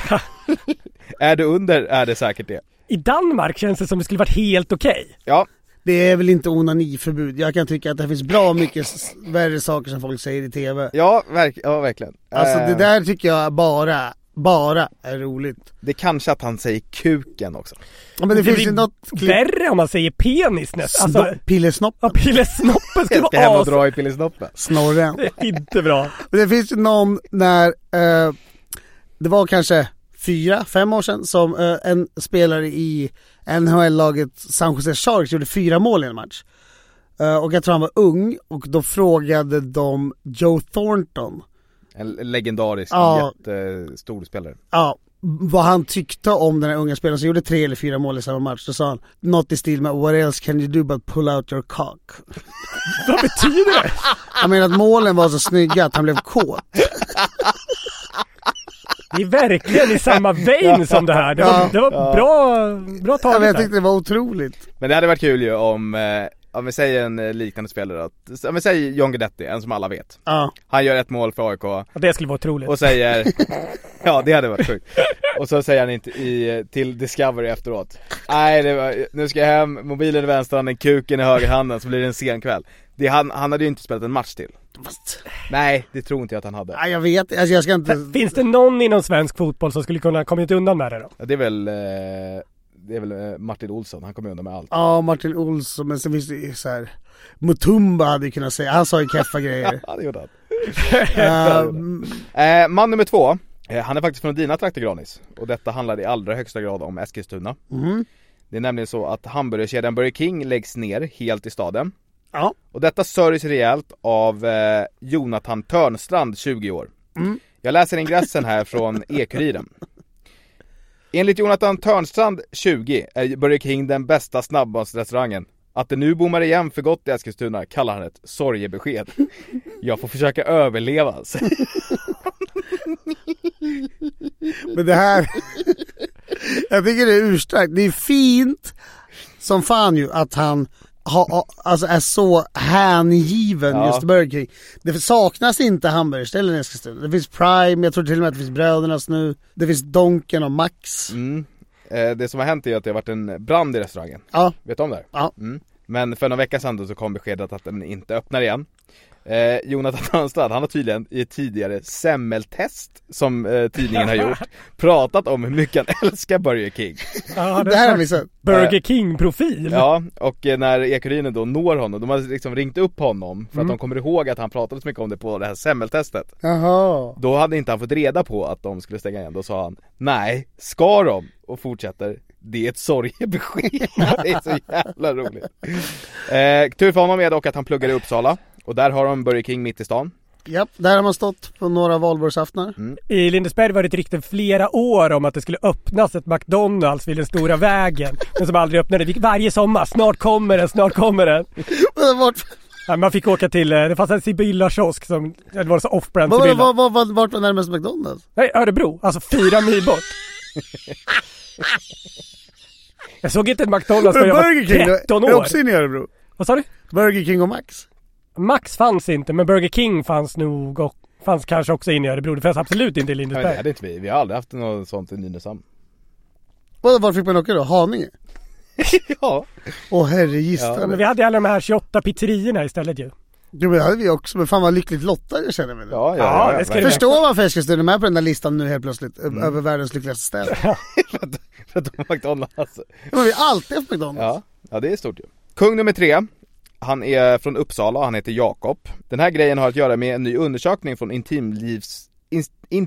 Är du under är det säkert det. I Danmark känns det som det skulle varit helt okej. Ja, Det är väl inte onaniförbud. Jag kan tycka att det finns bra mycket s- värre saker som folk säger i tv. ja, verk- ja verkligen. Alltså Eh, det där tycker jag bara, bara är roligt. Det är kanske att han säger kuken också. Ja, men det, Det finns blir ju något klipp... Värre om man säger penis nästan. Alltså, Sno- Pillesnoppen. ja, pillesnoppen skulle Jag ska vara hem och as. dra i pillesnoppen. Snorren. Det är inte bra. Men det finns ju någon när eh, det var kanske fyra, fem år sedan som eh, en spelare i N H L-laget San Jose Sharks gjorde fyra mål i en match. Eh, och jag tror han var ung och då frågade de Joe Thornton, En legendarisk, Ja. jättestor spelare. ja, vad han tyckte om den här unga spelaren som gjorde tre eller fyra mål i samma match. Då sa han, något i stil med what else can you do but pull out your cock. Vad betyder det? Jag menar att målen var så snygga att han blev kåt. Det är verkligen i samma vein som det här. Det var, Ja. det var bra, bra Ja, taget men jag där. tyckte det var otroligt. Men det hade varit kul ju om, eh, om vi säger en eh, liknande spelare att, om vi säger John Guidetti, en som alla vet. Ja. Han gör ett mål för A I K Ja, det skulle vara otroligt. och säger ja, det hade varit sjukt. Och så säger han inte i, till Discovery efteråt: nej, det var, nu ska jag hem, mobilen i vänsterhanden, kuken i högerhanden, så blir det en sen kväll. Det, han, han hade ju inte spelat en match till. Fast, Nej, det tror inte jag att han hade. ja, jag vet, alltså jag ska inte... Finns det någon inom svensk fotboll som skulle kunna kommit undan med det då? Ja, det är väl eh, det är väl eh, Martin Olsson, han kommer undan med allt. Ja, Martin Olsson, men sen finns det ju så här. Mutumba hade ju kunnat säga, han sa ju keffa grejer. Ja, det gjorde han. uh, Eh, man nummer två, eh, han är faktiskt från dina trakter, Granis. Och detta handlar i allra högsta grad om Eskilstuna. mm, Det är nämligen så att hamburgerkedjan Burger King läggs ner helt i staden. ja, Och detta sörjs rejält av eh, Jonathan Törnstrand, tjugo år. Mm. Jag läser ingressen här från E-Kuriren. Enligt Jonathan Törnstrand, tjugo, är Burger King den bästa snabbmatsrestaurangen. Att det nu bommar igen för gott i Eskilstuna kallar han ett sorgebesked. Jag får försöka överleva. men det här... jag tycker det är urstarkt. Det är fint som fan ju att han ha, alltså är så hängiven Ja. just Burger King. Det saknas inte hamburgerställen i Eskilstuna. Det finns Prime, jag tror till och med att det finns Brödernas nu. Det finns Donken och Max. Mm. Eh, det som har hänt är att det har varit en brand i restaurangen. Ja, Vet du om det här? ja. Mm. Men för några veckor sedan då så kom beskedet att den inte öppnar igen. Eh, Jonathan Hanstad, han har tydligen i ett tidigare semmeltest som eh, tidningen har gjort pratat om hur mycket han älskar Burger King. Ja, det, Det här har vi sett. Burger King-profil. Ja, och eh, när Ekurinen då når honom, de har liksom ringt upp honom för att Mm. de kommer ihåg att han pratade så mycket om det på det här semmeltestet. Jaha. Då hade inte han fått reda på att de skulle stänga igen. Då sa han, nej, ska de? Och fortsätter, det är ett sorgebesked. Det är så jävla roligt. eh, Tur för honom är dock att han pluggar i Uppsala. Och där har de Burger King mitt i stan. Japp, där har man stått på några valborgsaftnar. Mm. I Lindesberg var det ett rykte flera år om att det skulle öppnas ett McDonalds vid den stora vägen. Men som aldrig öppnade. Varje sommar, snart kommer den, snart kommer den. Vart, Ja, man fick åka till, det fanns en Sibylla-kiosk som, det var så off-brand vart, Sibylla. vart, vart, vart, vart var närmast McDonalds? Nej, Örebro, alltså fyra mil bort. Jag såg inte ett McDonalds när jag Burger King var tretton då, är år. också inne i Örebro. Vad sa du? Burger King och Max. Max fanns inte, men Burger King fanns nog och fanns kanske också inne i Örebro. Det fanns absolut inte i Nej, det Lindesberg. hade inte vi. Vi har aldrig haft något sånt i Nynäshamn. Var, var fick man åka då? Haninge? Ja. Åh herre gista. Ja, men vi hade alla de här tjugoåtta pizzerierna istället ju. Jo, men det hade vi också, men fan vad lyckligt lottade jag känner mig nu. Ja, ja, Ja, ja, det ska verkligen. det- Förstår varför Eskilstuna är med på den där listan nu helt plötsligt, mm. över världens lyckligaste städer. För att- för att de har McDonalds. Ja, men vi har alltid haft McDonalds. Ja, ja, det är stort ju. Kung nummer tre. Han är från Uppsala och han heter Jakob. Den här grejen har att göra med en ny undersökning från intimlivs, in,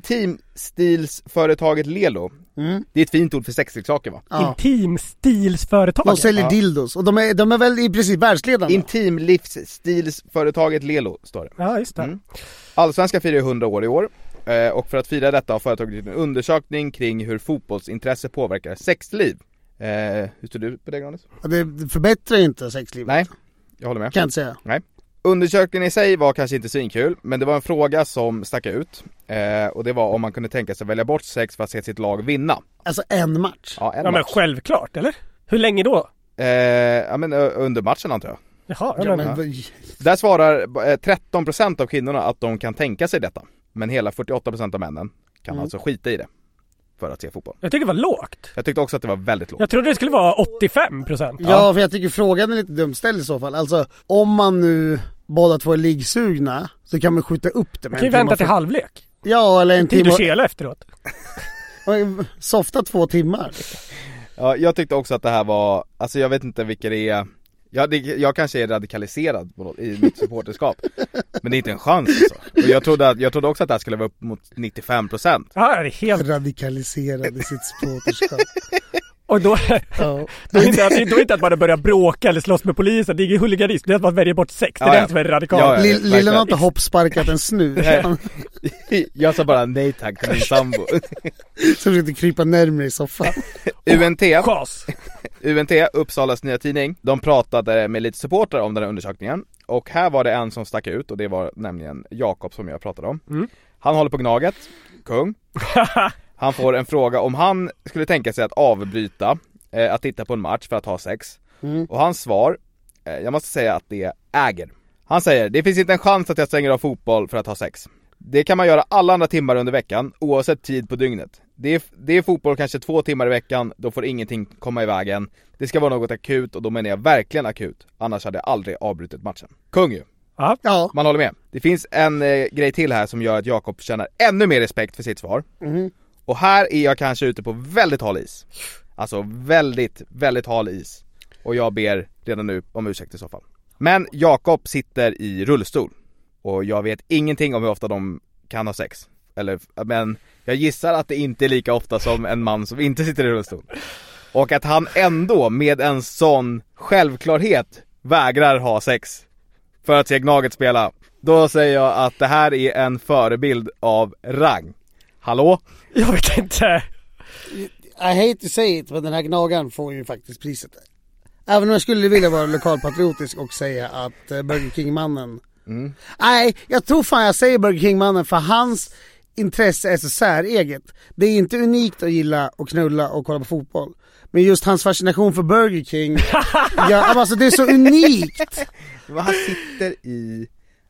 intimstilsföretaget Lelo. Mm. Det är ett fint ord för sexleksaker, va? Ja. Intimstilsföretag. De säljer Ja. dildos och de är, de är väl i princip världsledande. Intimlivsstilsföretaget Lelo står det. Ja, just det. Mm. Allsvenskan firar ju hundra år i år. Eh, och för att fira detta har företaget gjort en undersökning kring hur fotbollsintresse påverkar sexliv. Eh, hur står du på det, Grannes? Ja, det förbättrar inte sexlivet. Nej, jag håller med. Kan jag inte säga. Nej. Undersökningen i sig var kanske inte svinkul, men det var en fråga som stack ut. Eh, och det var om man kunde tänka sig välja bort sex för att se sitt lag vinna. Alltså en match. Ja, en Ja, men match. självklart, eller? Hur länge då? Eh, ja, men ö, under matchen antar jag. Jaha, Ja, men, men, Där svarar eh, tretton procent av kvinnorna att de kan tänka sig detta. Men hela fyrtioåtta procent av männen kan Mm. alltså skita i det för att se fotboll. jag tycker det var lågt. Jag tyckte också att det var väldigt lågt. Jag trodde det skulle vara åttiofem procent. ja, för jag tycker frågan är lite dumställd i så fall. Alltså, om man nu båda två är liggsugna så kan man skjuta upp det med Man kan ju en timme vänta och till fyr- halvlek. Ja, eller en Tid timme att kela efteråt. och- softa två timmar. Ja, jag tyckte också att det här var, alltså jag vet inte vilka det är. Ja, det, jag kanske är radikaliserad på något, i mitt supporterskap. Men det är inte en chans alltså. Och jag trodde, att, jag trodde också att det här skulle vara upp mot nittiofem procent. Ja, det är helt... Radikaliserad i sitt supporterskap. Och då, Ja. då, är inte, att- då är inte att man börjar bråka eller slåss med polisen. Det är ingen huliganism. Det är att man väljer bort sex. Det är Ja, det ja. som är radikalt. Ja, ja. Lill- Lillen verkligen. har inte hoppsparkat en snus. Han Jag sa bara nej tack till min sambo. försökte krypa närmare i soffan. U N T, Chas. U N T, Uppsalas nya tidning, de pratade med lite supportrar om den här undersökningen. Och här var det en som stack ut och det var nämligen Jakob som jag pratade om. Mm. Han håller på Gnaget, kung. Han får en fråga om han skulle tänka sig att avbryta eh, att titta på en match för att ha sex. Mm. Och hans svar, eh, jag måste säga att det äger. Han säger, det finns inte en chans att jag stänger av fotboll för att ha sex. Det kan man göra alla andra timmar under veckan, oavsett tid på dygnet. Det är, det är fotboll kanske två timmar i veckan, då får ingenting komma i vägen. Det ska vara något akut och då menar jag verkligen akut. Annars hade jag aldrig avbrutit matchen. Kung ju. Ja. Ja. Man håller med. Det finns en eh, grej till här som gör att Jakob känner ännu mer respekt för sitt svar. Mm. Och här är jag kanske ute på väldigt hal is. Alltså väldigt, väldigt hal is. Och jag ber redan nu om ursäkt i så fall. Men Jakob sitter i rullstol. Och jag vet ingenting om hur ofta de kan ha sex. Eller, men jag gissar att det inte är lika ofta som en man som inte sitter i rullstol. Och att han ändå med en sån självklarhet vägrar ha sex för att se Gnaget spela. Då säger jag att det här är en förebild av rang. Hallå? Jag vet inte. I hate to say it, men den här gnagaren får ju faktiskt priset. Även om jag skulle vilja vara lokalpatriotisk och säga att eh, Burger King-mannen... Mm. Nej, jag tror fan jag säger Burger King-mannen för hans intresse är så säreget. Det är inte unikt att gilla och knulla och kolla på fotboll. Men just hans fascination för Burger King, ja, alltså det är så unikt. Men han sitter i...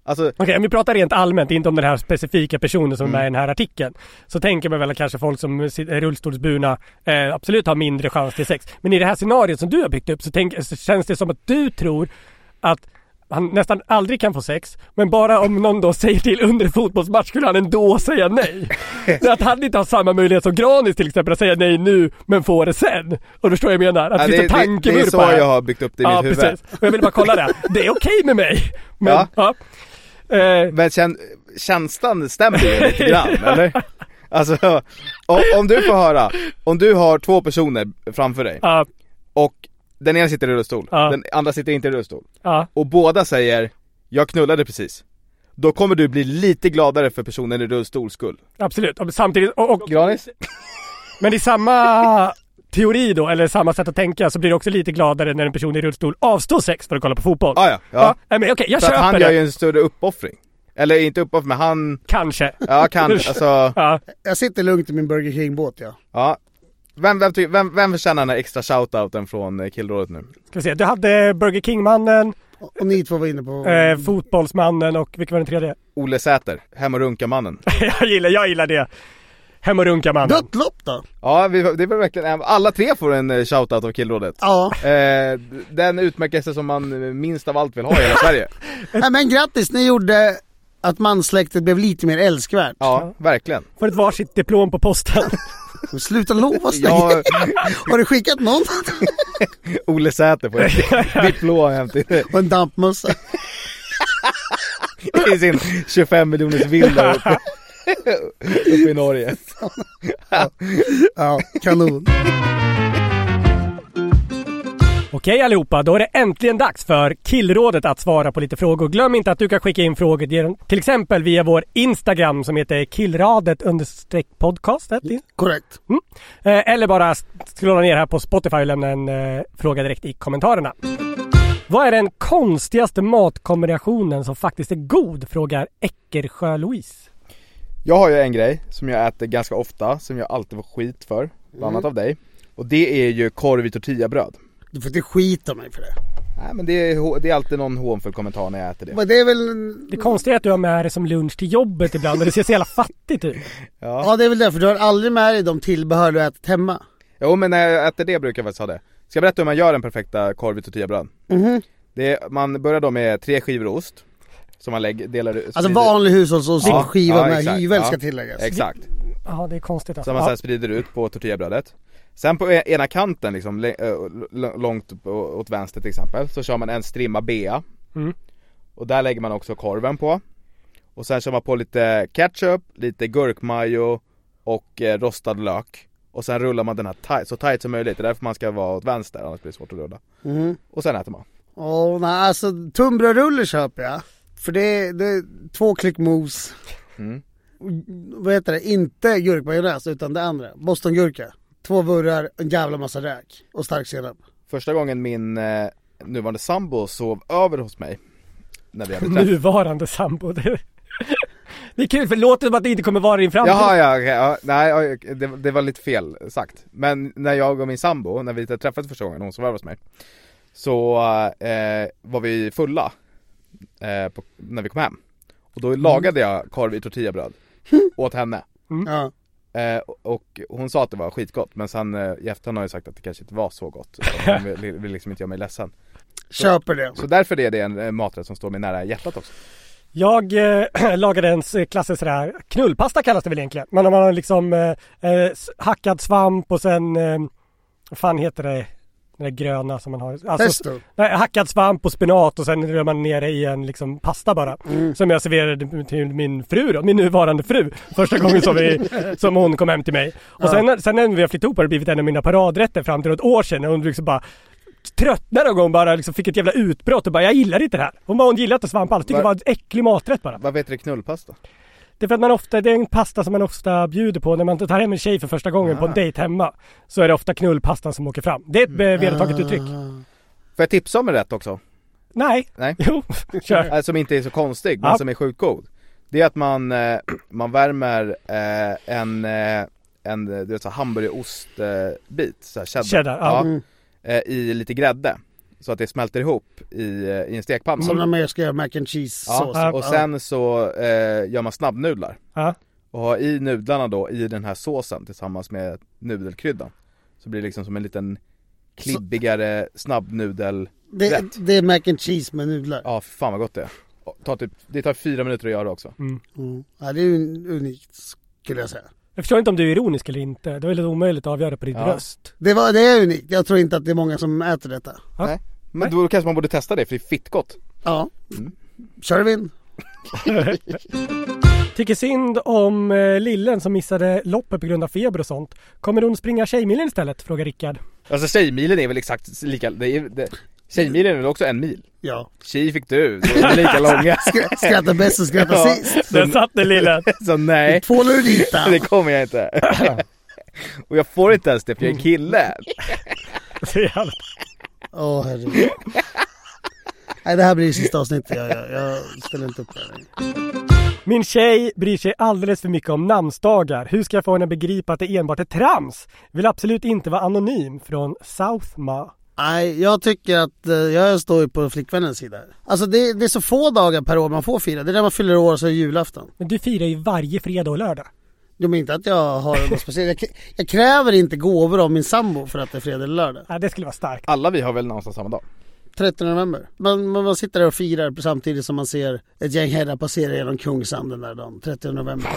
Alltså, Okej, okay, om vi pratar rent allmänt, inte om den här specifika personen som Mm. är med i den här artikeln, så tänker man väl att kanske folk som är rullstolsburna eh, absolut har mindre chans till sex. Men i det här scenariot som du har byggt upp så, tänk, så känns det som att du tror att han nästan aldrig kan få sex, men bara om någon då säger till under fotbollsmatch skulle han ändå säga nej. Så att han inte har samma möjlighet som Granis till exempel att säga nej nu men få det sen. Och då står jag menar att ja, det, det, det, det är så här. jag har byggt upp det i ja, mitt huvud. Precis. Och jag vill bara kolla det. Det är okej med mig. Men, ja. ja. Eh, Men kän, känslan stämmer ju lite grann, eller? Alltså, om, om du får höra, om du har två personer framför dig ja. och den ena sitter i rullstol, ja. den andra sitter inte i rullstol ja. och båda säger jag knullade precis, då kommer du bli lite gladare för personen i rullstol skull. Absolut, och samtidigt och, och, Granis? Men i samma teori då, eller samma sätt att tänka, så blir det också lite gladare när en person i rullstol avstår sex för att kolla på fotboll. Ah, ja, ja. ja men okej, jag för köper han det. gör ju en större uppoffring. Eller inte uppoffring, men han... Kanske. Ja, kan, alltså... ja. Jag sitter lugnt i min Burger King-båt, ja. Ja. Vem, vem, ty- vem, vem förtjänar den här extra shoutouten från Killrådet nu? Ska vi se, du hade Burger King-mannen, Och, och ni två var inne på... eh, fotbollsmannen och vilken var den tredje? Ole Säter, hem och runka-mannen. jag gillar, jag gillar det. Hem och runka mannen. Dött lopp då? Ja, vi, det var verkligen, alla tre får en eh, shoutout av Killrådet. Ja. Eh, den utmärkelse som man minst av allt vill ha i hela Sverige. Nej, men grattis, ni gjorde att manssläktet blev lite mer älskvärt. Ja, verkligen. Får ett varsitt diplom på posten. Sluta lova sig. Ja. Har du skickat någon? Ole Säter på ett diplom hem till Och en dampmössa. i sin tjugofem miljoners villa uppe, uppe i Norge. Ja, ja, kanon. Okej allihopa, då är det äntligen dags för Killrådet att svara på lite frågor. Glöm inte att du kan skicka in frågor genom, till exempel via vår Instagram som heter killradet understreck podcast. Korrekt. Mm. Eh, eller bara scrolla ner här på Spotify och lämna en eh, fråga direkt i kommentarerna. Vad är den konstigaste matkombinationen som faktiskt är god? Frågar Eckersjö Louise. Jag har ju en grej som jag äter ganska ofta, som jag alltid får skit för, bland annat Mm. av dig. Och det är ju korv i tortillabröd. Du får inte skita mig för det. Nej, men det är, det är alltid någon hånfull kommentar när jag äter det. Men det är väl... Det konstiga är att du har med det som lunch till jobbet ibland och det ser så jävla fattigt ut. Ja. Ja, det är väl därför du har aldrig med dig de tillbehör du ätit hemma. Jo, men när jag äter det brukar jag faktiskt ha det. Ska jag berätta hur man gör en perfekta korv i tortillabröd? Mhm. Det är, man börjar då med tre skivor ost som man lägger, delar ut. Alltså vanlig hushållsost, Ja, skiva ja, med exakt, hyvel ja. ska tilläggas. Exakt. Ja, det är konstigt. Alltså. Som man Ja. sen sprider ut på tortillabrödet. Sen på ena kanten liksom, l- l- långt åt vänster till exempel, så kör man en strimma bea. Mm. Och där lägger man också korven på. Och sen kör man på lite ketchup, lite gurkmajo och eh, rostad lök. Och sen rullar man den här tight, så tight som möjligt. Det är därför man ska vara åt vänster, annars blir det svårt att rulla. Mhm. Och sen äter man. Åh, nej, alltså tunnbrödsrulle köper jag. För det är, det är två klick mos. Mm. Vad heter det? Inte gurkmajonnäs utan det andra. Bostongurka. Två burrar, en jävla massa räk. Och stark senap. Första gången min eh, nuvarande sambo sov över hos mig, när vi hade träffat. Nuvarande sambo. Det, det är kul för det låter som att det inte kommer vara i din framtid. Jaha, ja, okay, ja, nej, ja, det, det var lite fel sagt. Men när jag och min sambo, när vi träffades första gången, hon sov över hos mig, så eh, var vi fulla eh, på, när vi kom hem. Och då lagade jag korv i tortillabröd åt henne. Mm. Ja. Eh, och hon sa att det var skitgott, men sen eh, i efterhand har jag sagt att det kanske inte var så gott. Hon vill, vill liksom inte göra mig ledsen. Köper det. Så därför är det en eh, maträtt som står mig nära hjärtat också. Jag eh, lagade en klassisk sådär, knullpasta kallas det väl egentligen. Men om man har liksom eh, eh, hackad svamp och sen, eh, vad fan heter det, det där gröna som man har. Alltså, Pesto. nej, hackad svamp och spenat och sen rör man ner det i en liksom pasta bara. Mm. Som jag serverade till min fru då, min nuvarande fru. Första gången som, vi, som hon kom hem till mig. Och sen, sen när vi har flyttat ihop har det blivit en av mina paradrätter fram till ett år sedan. När hon liksom bara tröttnade någon gång, bara liksom fick ett jävla utbrott och bara, jag gillar inte det här. Hon bara, hon gillar inte svamp alls, tycker det var en äcklig maträtt bara. Vad vet du knullpasta? Det är för att man ofta, det är en pasta som man ofta bjuder på när man tar hem en tjej för första gången Ah. på en dejt hemma. Så är det ofta knullpastan som åker fram. Det är ett mm. vedertaget uttryck. Får jag tipsa om en rätt också? Nej. Nej. Jo, kör. Som inte är så konstig, men Ja. som är sjukt god. Det är att man, eh, man värmer eh, en, eh, en du vet, så hamburgerostbit, så här cheddar, Cheddar, ja. eh, i lite grädde. så att det smälter ihop i, i en stekpanna. Som när man ska göra mac and cheese ja, sås. och sen så eh, gör man snabbnudlar. Ja. Och har i nudlarna då i den här såsen tillsammans med nudelkryddan. Så blir det liksom som en liten klibbigare snabbnudel. Det, det är mac and cheese med nudlar. Ja, fan vad gott det är. Ta typ, det tar fyra minuter att göra också. Mm. Mm. Ja, det är ju unikt skulle jag säga. Jag förstår inte om du är ironisk eller inte. Det är lite omöjligt att avgöra på ditt Ja. röst. Det, var, det är unikt. Jag tror inte att det är många som äter detta. Ja. Nej. Men då kanske man borde testa det för det är fitt gott. Ja. Kör vi in. Tycker synd om eh, lillen som missade loppet på grund av feber och sånt. Kommer hon springa Tjejmilen istället? Frågar Rickard. Alltså Tjejmilen är väl exakt lika. Det är, det, Tjejmilen är väl också en mil. Ja. Tjej fick du. Det är lika långa. Skra- skratta bäst och skratta Ja. sist. Där satt den lillen. Så nej. Tvålar du dit då? Det kommer jag inte. Och jag får inte ens det för jag är en kille. Så jävla... Åh oh, herregud. Nej, det här blir det sista avsnittet. Jag, jag, jag ställer inte upp det. Min tjej bryr sig alldeles för mycket om namnsdagar. Hur ska jag få henne att begripa att det enbart är trams? Vill absolut inte vara anonym. Från Southma. Nej, jag tycker att eh, jag står ju på flickvännens sida. Alltså det, det är så få dagar per år man får fira. Det är när man fyller år så är det julafton. Men du firar ju varje fredag och lördag. Jo, men inte att jag har något speciellt. Jag, jag kräver inte gåvor av min sambo för att det är fredag eller lördag. Ja, det skulle vara starkt. Alla vi har väl någonstans samma dag. trettonde november. Man, man, man sitter där och firar samtidigt som man ser ett gäng herrar passera genom Kungshamn den där dagen. trettonde november.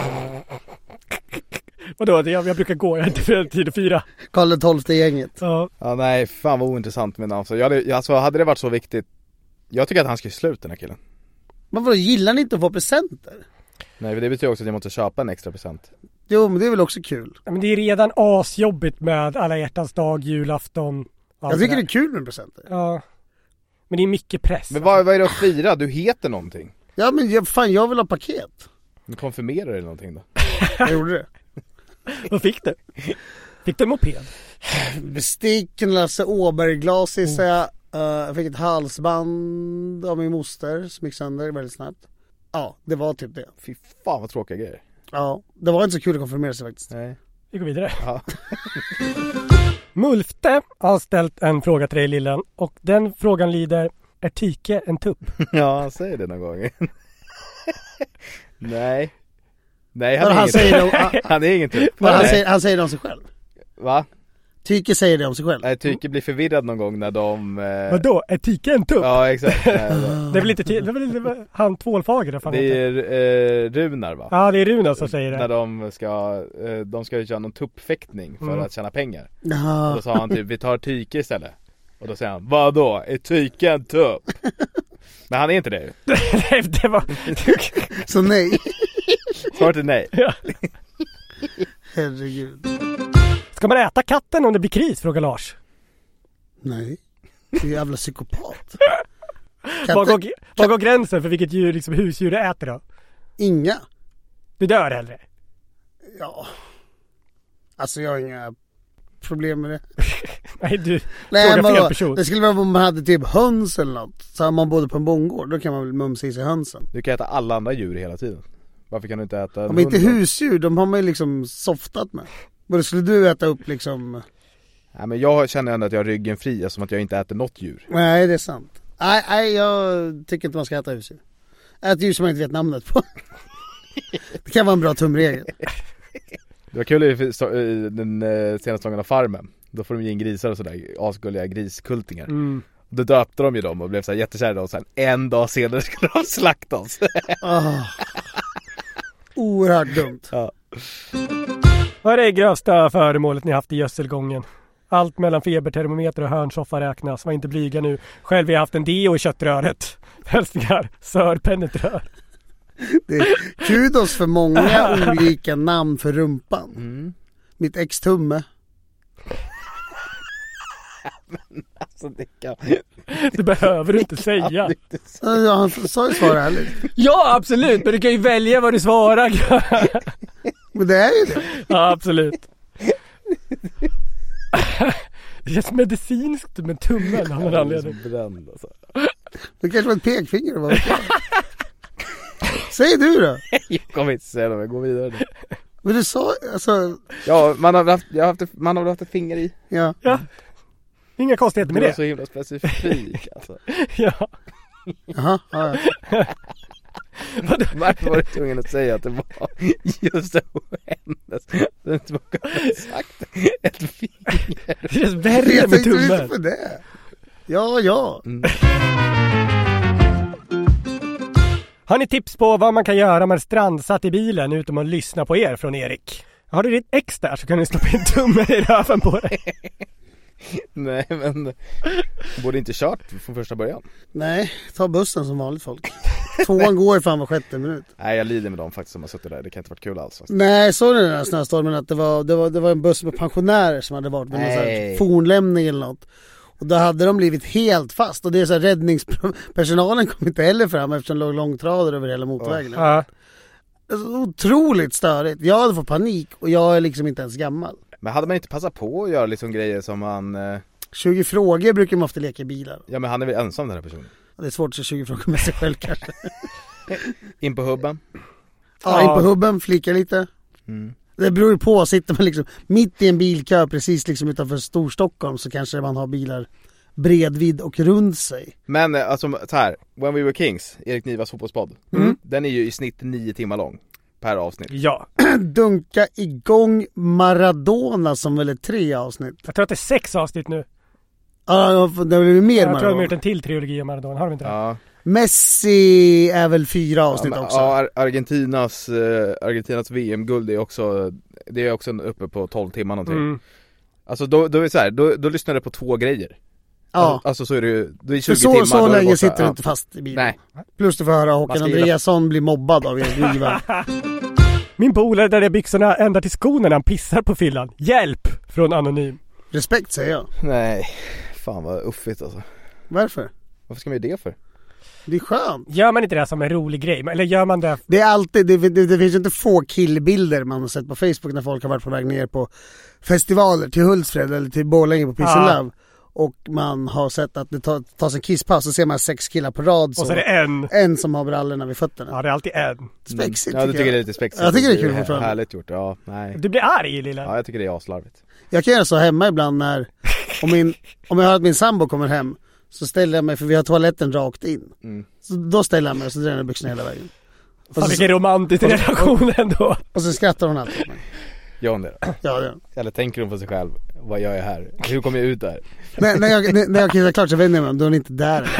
Vadå? Jag, jag brukar gå. Jag har inte för tid att fira. Karl den tolfte gänget. Ja. Ja nej, fan vad ointressant med namn. Så jag hade, alltså, hade det varit så viktigt. Jag tycker att han ska sluta den här killen. Men vadå, gillar ni inte att få presenter? Nej, det betyder också att jag måste köpa en extra present. Jo, men det är väl också kul. Men det är redan asjobbigt med alla hjärtans dag, julafton. Jag tycker det är kul med presenter. Ja. Men det är mycket press. Men vad, vad är det att fira? Du heter någonting. Ja, men jag, fan, jag vill ha paket. Du konfirmerar eller någonting då. Jag gjorde det. Vad fick du? Fick du en moped? Bestick, en Lasse Åberg-glas i sig. Uh, jag fick ett halsband av min moster som gick sönder väldigt snabbt. Ja, det var typ det. Fy fan vad tråkiga grejer. Ja, det var inte så kul att konfirmera sig faktiskt. Nej. Vi går vidare. Ja. Mulfte har ställt en fråga till dig, lillen. Och den frågan lyder: är tyke en tupp? Ja, han säger det någon gång. Nej. Nej, han Men är han ingen säger tupp. det, han, Han är ingen tupp. men han, Nej. säger, han säger det om sig själv. Va? Tyke säger det om sig själv. Nej, Tyke blir förvirrad någon gång när de... Eh... Vadå? Är tyke en tupp? Ja, exakt. Nej, det... Det är väl inte ty- det är väl, det är väl han tvålfager fan det heter. är eh, Runar va? Ja, det är Runa som säger det. När de ska, eh, de ska köra någon tuppfäktning för Mm. att tjäna pengar. Och Jaha. då sa han typ, vi tar Tyke istället. Och då säger han, vadå? Är Tyke en tupp? Men han är inte det ju. Nej, det var... Så nej. Svaret är nej. Ja. Herregud. Ska man äta katten om det blir kris? Frågar Lars. Nej. Det är jävla psykopat. Var Katter, går, var går gränsen för vilket djur, liksom, husdjur du äter då? inga. Du dör hellre. Ja. Alltså jag har inga problem med det. Nej, du Nej, frågar men fel då, person. det skulle vara om man hade typ höns eller något. Så har man bodde på en bondgård, då kan man väl mumsa i sig hönsen. Du kan äta alla andra djur hela tiden. Varför kan du inte äta en Men inte hund då? husdjur, de har man ju liksom softat med. Men skulle du äta upp liksom... Nej, men jag känner ändå att jag har ryggen fri, som att jag inte äter något djur. Nej, det är sant. Nej, nej, jag tycker inte man ska äta husdjur. Ät djur som man inte vet namnet på. Det kan vara en bra tumregel. Det var kul i, så, i den eh, senaste gången av Farmen. Då får de ge in grisar och sådär, asgulliga griskultingar. Mm. Då döpte de ju dem och blev så här jättekära och sen en dag senare skulle de slakta oss. Oh. Oerhört dumt. Ja. Vad är det grövsta föremålet ni haft i gödselgången? Allt mellan febertermometer och hörnsoffa räknas. Var inte blyga nu. Själv har jag haft en deo i köttröret. Hälsningar, sörpenetrör. Det är kudos för många olika namn för rumpan. Mm. Mitt ex-tumme. Alltså det kan... Det behöver du inte säga. Ja, han sa ju svara ärligt. Ja, absolut. Men du kan ju välja vad du svarar. Men det är ju det. Ja, absolut. Det känns medicinskt med tummen av någon anledning. Bränd, alltså. Det kanske var ett pekfinger. Det var. Säg du då. Jag kommer inte säga det, men gå vidare nu. Men du sa, alltså, Ja, man har haft, jag har haft, man har haft ett finger i. ja. Ja. Inga konstigheter med det. det. är så himla specifik alltså. Ja. Jaha, ja, ja. Varför var du tvungen att säga att det var just det hennes? Du inte bara sagt ett finger. Det känns värre Jag med tänkte inte tummen. på det. Ja, ja. Mm. Har ni tips på vad man kan göra med strandsatt i bilen utom att lyssna på er från Erik? Har du ditt ex där så kan du stoppa in tummen i röven på dig. Nej, men borde inte kört från första början. Nej, ta bussen som vanligt folk. Tvåan går ju fan var sjätte minut. Nej, jag lider med dem faktiskt som har suttit där. Det kan inte varit kul alls. Fast. Nej, så den där snöstormen att det var, det var, det var en buss med pensionärer som hade varit med någon sån här fornlämning eller något. Och då hade de blivit helt fast. Och det är så här, räddningspersonalen kom inte heller fram eftersom det låg långtradare över hela motorvägen. Oh. Ja. Otroligt störigt. Jag hade fått panik och jag är liksom inte ens gammal. Men hade man inte passat på att göra liksom grejer som man... Eh... tjugo frågor brukar man ofta leka i bilar. Ja, men han är väl ensam den här personen. Det är svårt att köra tjugo frågor med sig själv kanske. In på hubben. Ja, in på hubben, flika lite. Mm. Det beror ju på, sitter man liksom mitt i en bilkö precis liksom utanför Storstockholm så kanske man har bilar bredvid och runt sig. Men alltså så här, When We Were Kings, Erik Nivas fotbollspodd. Mm. Den är ju i snitt nio timmar lång per avsnitt. Ja. Dunka igång Maradona som väl är tre avsnitt. Jag tror att det är sex avsnitt nu. Ja, det har blivit mer Jag Maradona. tror att de har gjort en till trilogi om Maradona, har de inte det? Ja. Messi är väl fyra avsnitt ja, men, också. Ja, Argentinas, uh, Argentinas V M-guld är också, det är också uppe på tolv timmar någonting. Mm. Alltså då, då är det så här, då, då lyssnar du på två grejer. Ja. Alltså, alltså så är det ju, då är tjugo så, timmar. Så länge borta. sitter du ja. inte fast i bilen. Nej. Plus du får höra Håkan Andreasson gilla... bli mobbad av Erik Niva. Min polare där är byxorna ända till skorna när han pissar på fyllan. Hjälp! Från Anonym. Respekt säger jag. Nej, fan vad uffigt alltså. Varför? Varför ska man göra det för? Det är skönt. Gör man inte det som en rolig grej? Eller gör man det? Det är alltid, det, det, det finns ju inte få killbilder man har sett på Facebook när folk har varit på väg ner på festivaler till Hultsfred eller till Borlänge på Peace and Love. Och man har sett att det tar, tas en kisspaus och ser man sex killar på rad. Så och så är det en. En som har brallorna vid fötterna. Ja, det är alltid en. Spexigt mm. Ja, du tycker jag. det är lite spexigt. Jag tycker det är kul det är fortfarande. Härligt gjort, ja, nej. Du blir arg, lilla. Ja, jag tycker det är aslarvigt. Jag kan göra så hemma ibland när om, min, om jag hör att min sambo kommer hem så ställer jag mig, för vi har toaletten rakt in. Mm. Så då ställer jag mig och så drar jag byxorna hela vägen. Fan, så, vilken romantisk relation ändå. Och så skrattar hon alltid. Gör hon det? Ja, det. Eller tänker hon på sig själv? Vad gör jag här? Hur kommer jag ut där? Nej, när jag, när jag kissar klart så vänder jag mig om, då är hon inte där.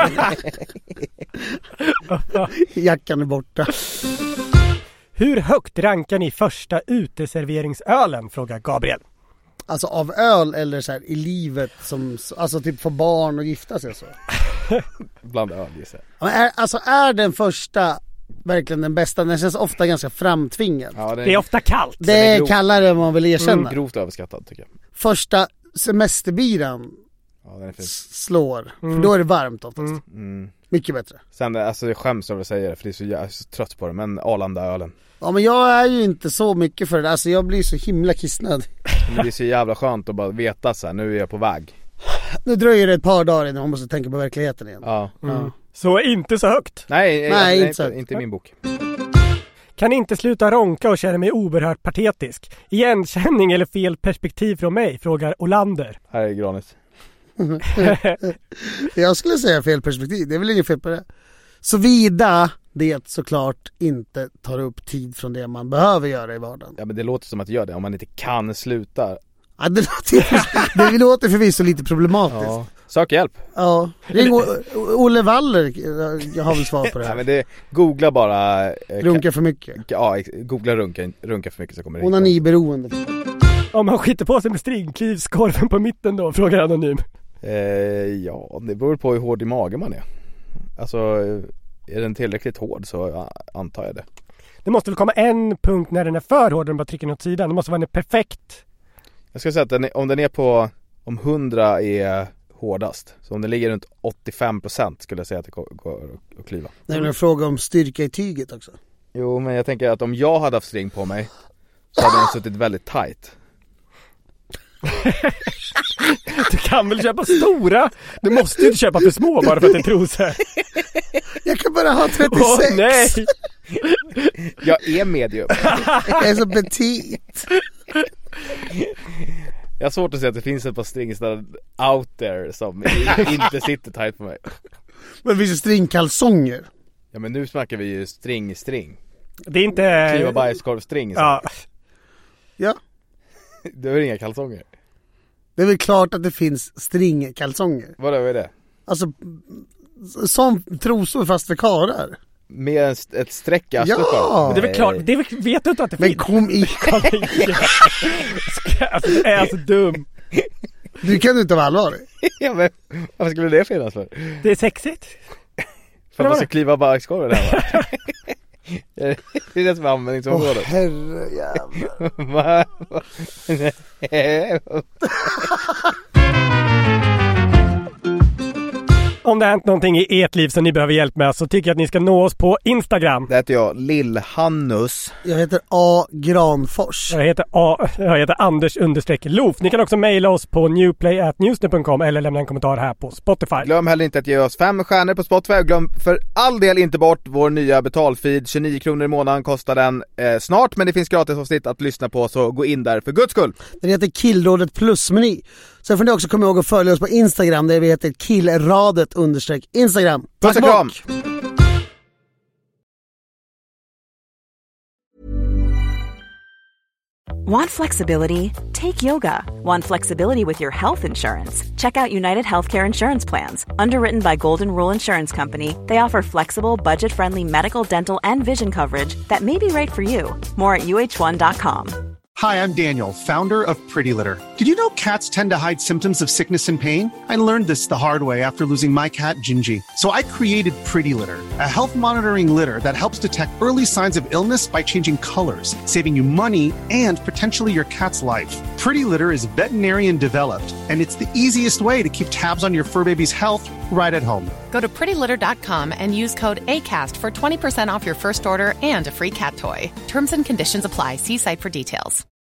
Jackan är borta. Hur högt rankar ni första uteserveringsölen? Frågar Gabriel. Alltså av öl eller så här i livet som, alltså typ för barn och gifta sig så. Bland öl, gissar jag. Är, alltså är den första verkligen den bästa? Den känns ofta ganska framtvingad. Ja, det, är... det är ofta kallt. Det är, är kallare än man vill erkänna. Mm, grovt överskattad tycker jag. Första semesterbiran ja, den är fin. slår. Mm. För då är det varmt oftast. Mm. Mm. Mycket bättre. Sen, alltså jag skäms över att säga det för det är så, jag är så trött på det. Men Arlanda-ölen. Ja, men jag är ju inte så mycket för det. Alltså jag blir så himla kissnödig. Men det är så jävla skönt att bara veta så här, nu är jag på väg. Nu dröjer det ett par dagar innan man måste tänka på verkligheten igen. Ja. Mm. Ja. Så inte så högt. Nej, nej, nej inte, inte, inte i min bok. Kan inte sluta ronka och känna mig oerhört patetisk. Igenkänning eller fel perspektiv från mig? Frågar Olander. Här är Granis. Jag skulle säga fel perspektiv. Det är väl inget fel på det. Såvida det såklart inte tar upp tid från det man behöver göra i vardagen. Ja, men det låter som att göra det om man inte kan sluta. Ja, det låter, det låter förvisso lite problematiskt. Ja. Sök hjälp. Ja, ring o- Olle Waller. Jag har väl svar på det här. Nej, men det, googla bara eh, runka för mycket. Ja, googla runka, runka för mycket så kommer det. Onaniberoende. Om man skiter på sig med stringknivskorven på mitten då, frågar Anonym. Eh, ja, det beror på hur hård i magen man är. Alltså, är den tillräckligt hård så antar jag det. Det måste väl komma en punkt när den är för hård och den bara trycker åt sidan. Det måste vara en perfekt. Jag ska säga att den är, om den är på, om hundra är hårdast. Så om den ligger runt åttiofem procent skulle jag säga att det går, går att kliva. Det är en fråga om styrka i tyget också. Jo, men jag tänker att om jag hade haft string på mig så hade den suttit väldigt tight. Du kan väl köpa stora? Du måste ju inte köpa för små bara för att det är trosor. Jag kan bara ha trettiosex. Åh, nej. Jag är medium. Jag är så petit. Jag har svårt att säga att det finns ett par stringstar out there som inte sitter tight på mig. Men det finns ju stringkalsonger. Ja, men nu snackar vi ju string-string. Det är inte... Kliva bajskorvstring. Ja. Ja. Det är inga kalsonger. Det är väl klart att det finns stringkalsonger. Vad är det? Alltså, som trosor fast för karar. Med ett streck i arslet. Ja! Men det är väl klart, det är väl, vet du inte att det Men finns? kom i. Alltså, du är så dum. Du kan inte vara allvarlig. Ja, men varför skulle det finnas för? Det är sexigt. För att man ska kliva bajskorven här, va? Det är det som är användningsområdet. Åh, herrejävlar. Om det har hänt någonting i ert liv som ni behöver hjälp med så tycker jag att ni ska nå oss på Instagram. Det heter jag, Lill-Hannus. Jag heter A. Granfors. Jag heter, A, jag heter Anders understreck Loof. Ni kan också mejla oss på newplay at newsnet punkt com eller lämna en kommentar här på Spotify. Glöm heller inte att ge oss fem stjärnor på Spotify. Glöm för all del inte bort vår nya betalfeed. tjugonio kronor i månaden kostar den eh, snart, men det finns gratisavsnitt att lyssna på, så gå in där för guds skull. Det heter Killrådet plus-meny. Sen får ni också komma ihåg att följa oss på Instagram där vi heter Killradet understreck Instagram. Puss och kram! Want flexibility? Take yoga. Want flexibility with your health insurance? Check out United Healthcare Insurance Plans. Underwritten by Golden Rule Insurance Company, they offer flexible, budget-friendly medical, dental, and vision coverage that may be right for you. More at U H one dot com. Hi, I'm Daniel, founder of Pretty Litter. Did you know cats tend to hide symptoms of sickness and pain? I learned this the hard way after losing my cat, Gingy. So I created Pretty Litter, a health monitoring litter that helps detect early signs of illness by changing colors, saving you money and potentially your cat's life. Pretty Litter is veterinarian developed, and it's the easiest way to keep tabs on your fur baby's health right at home. Go to pretty litter dot com and use code ACAST for twenty percent off your first order and a free cat toy. Terms and conditions apply. See site for details.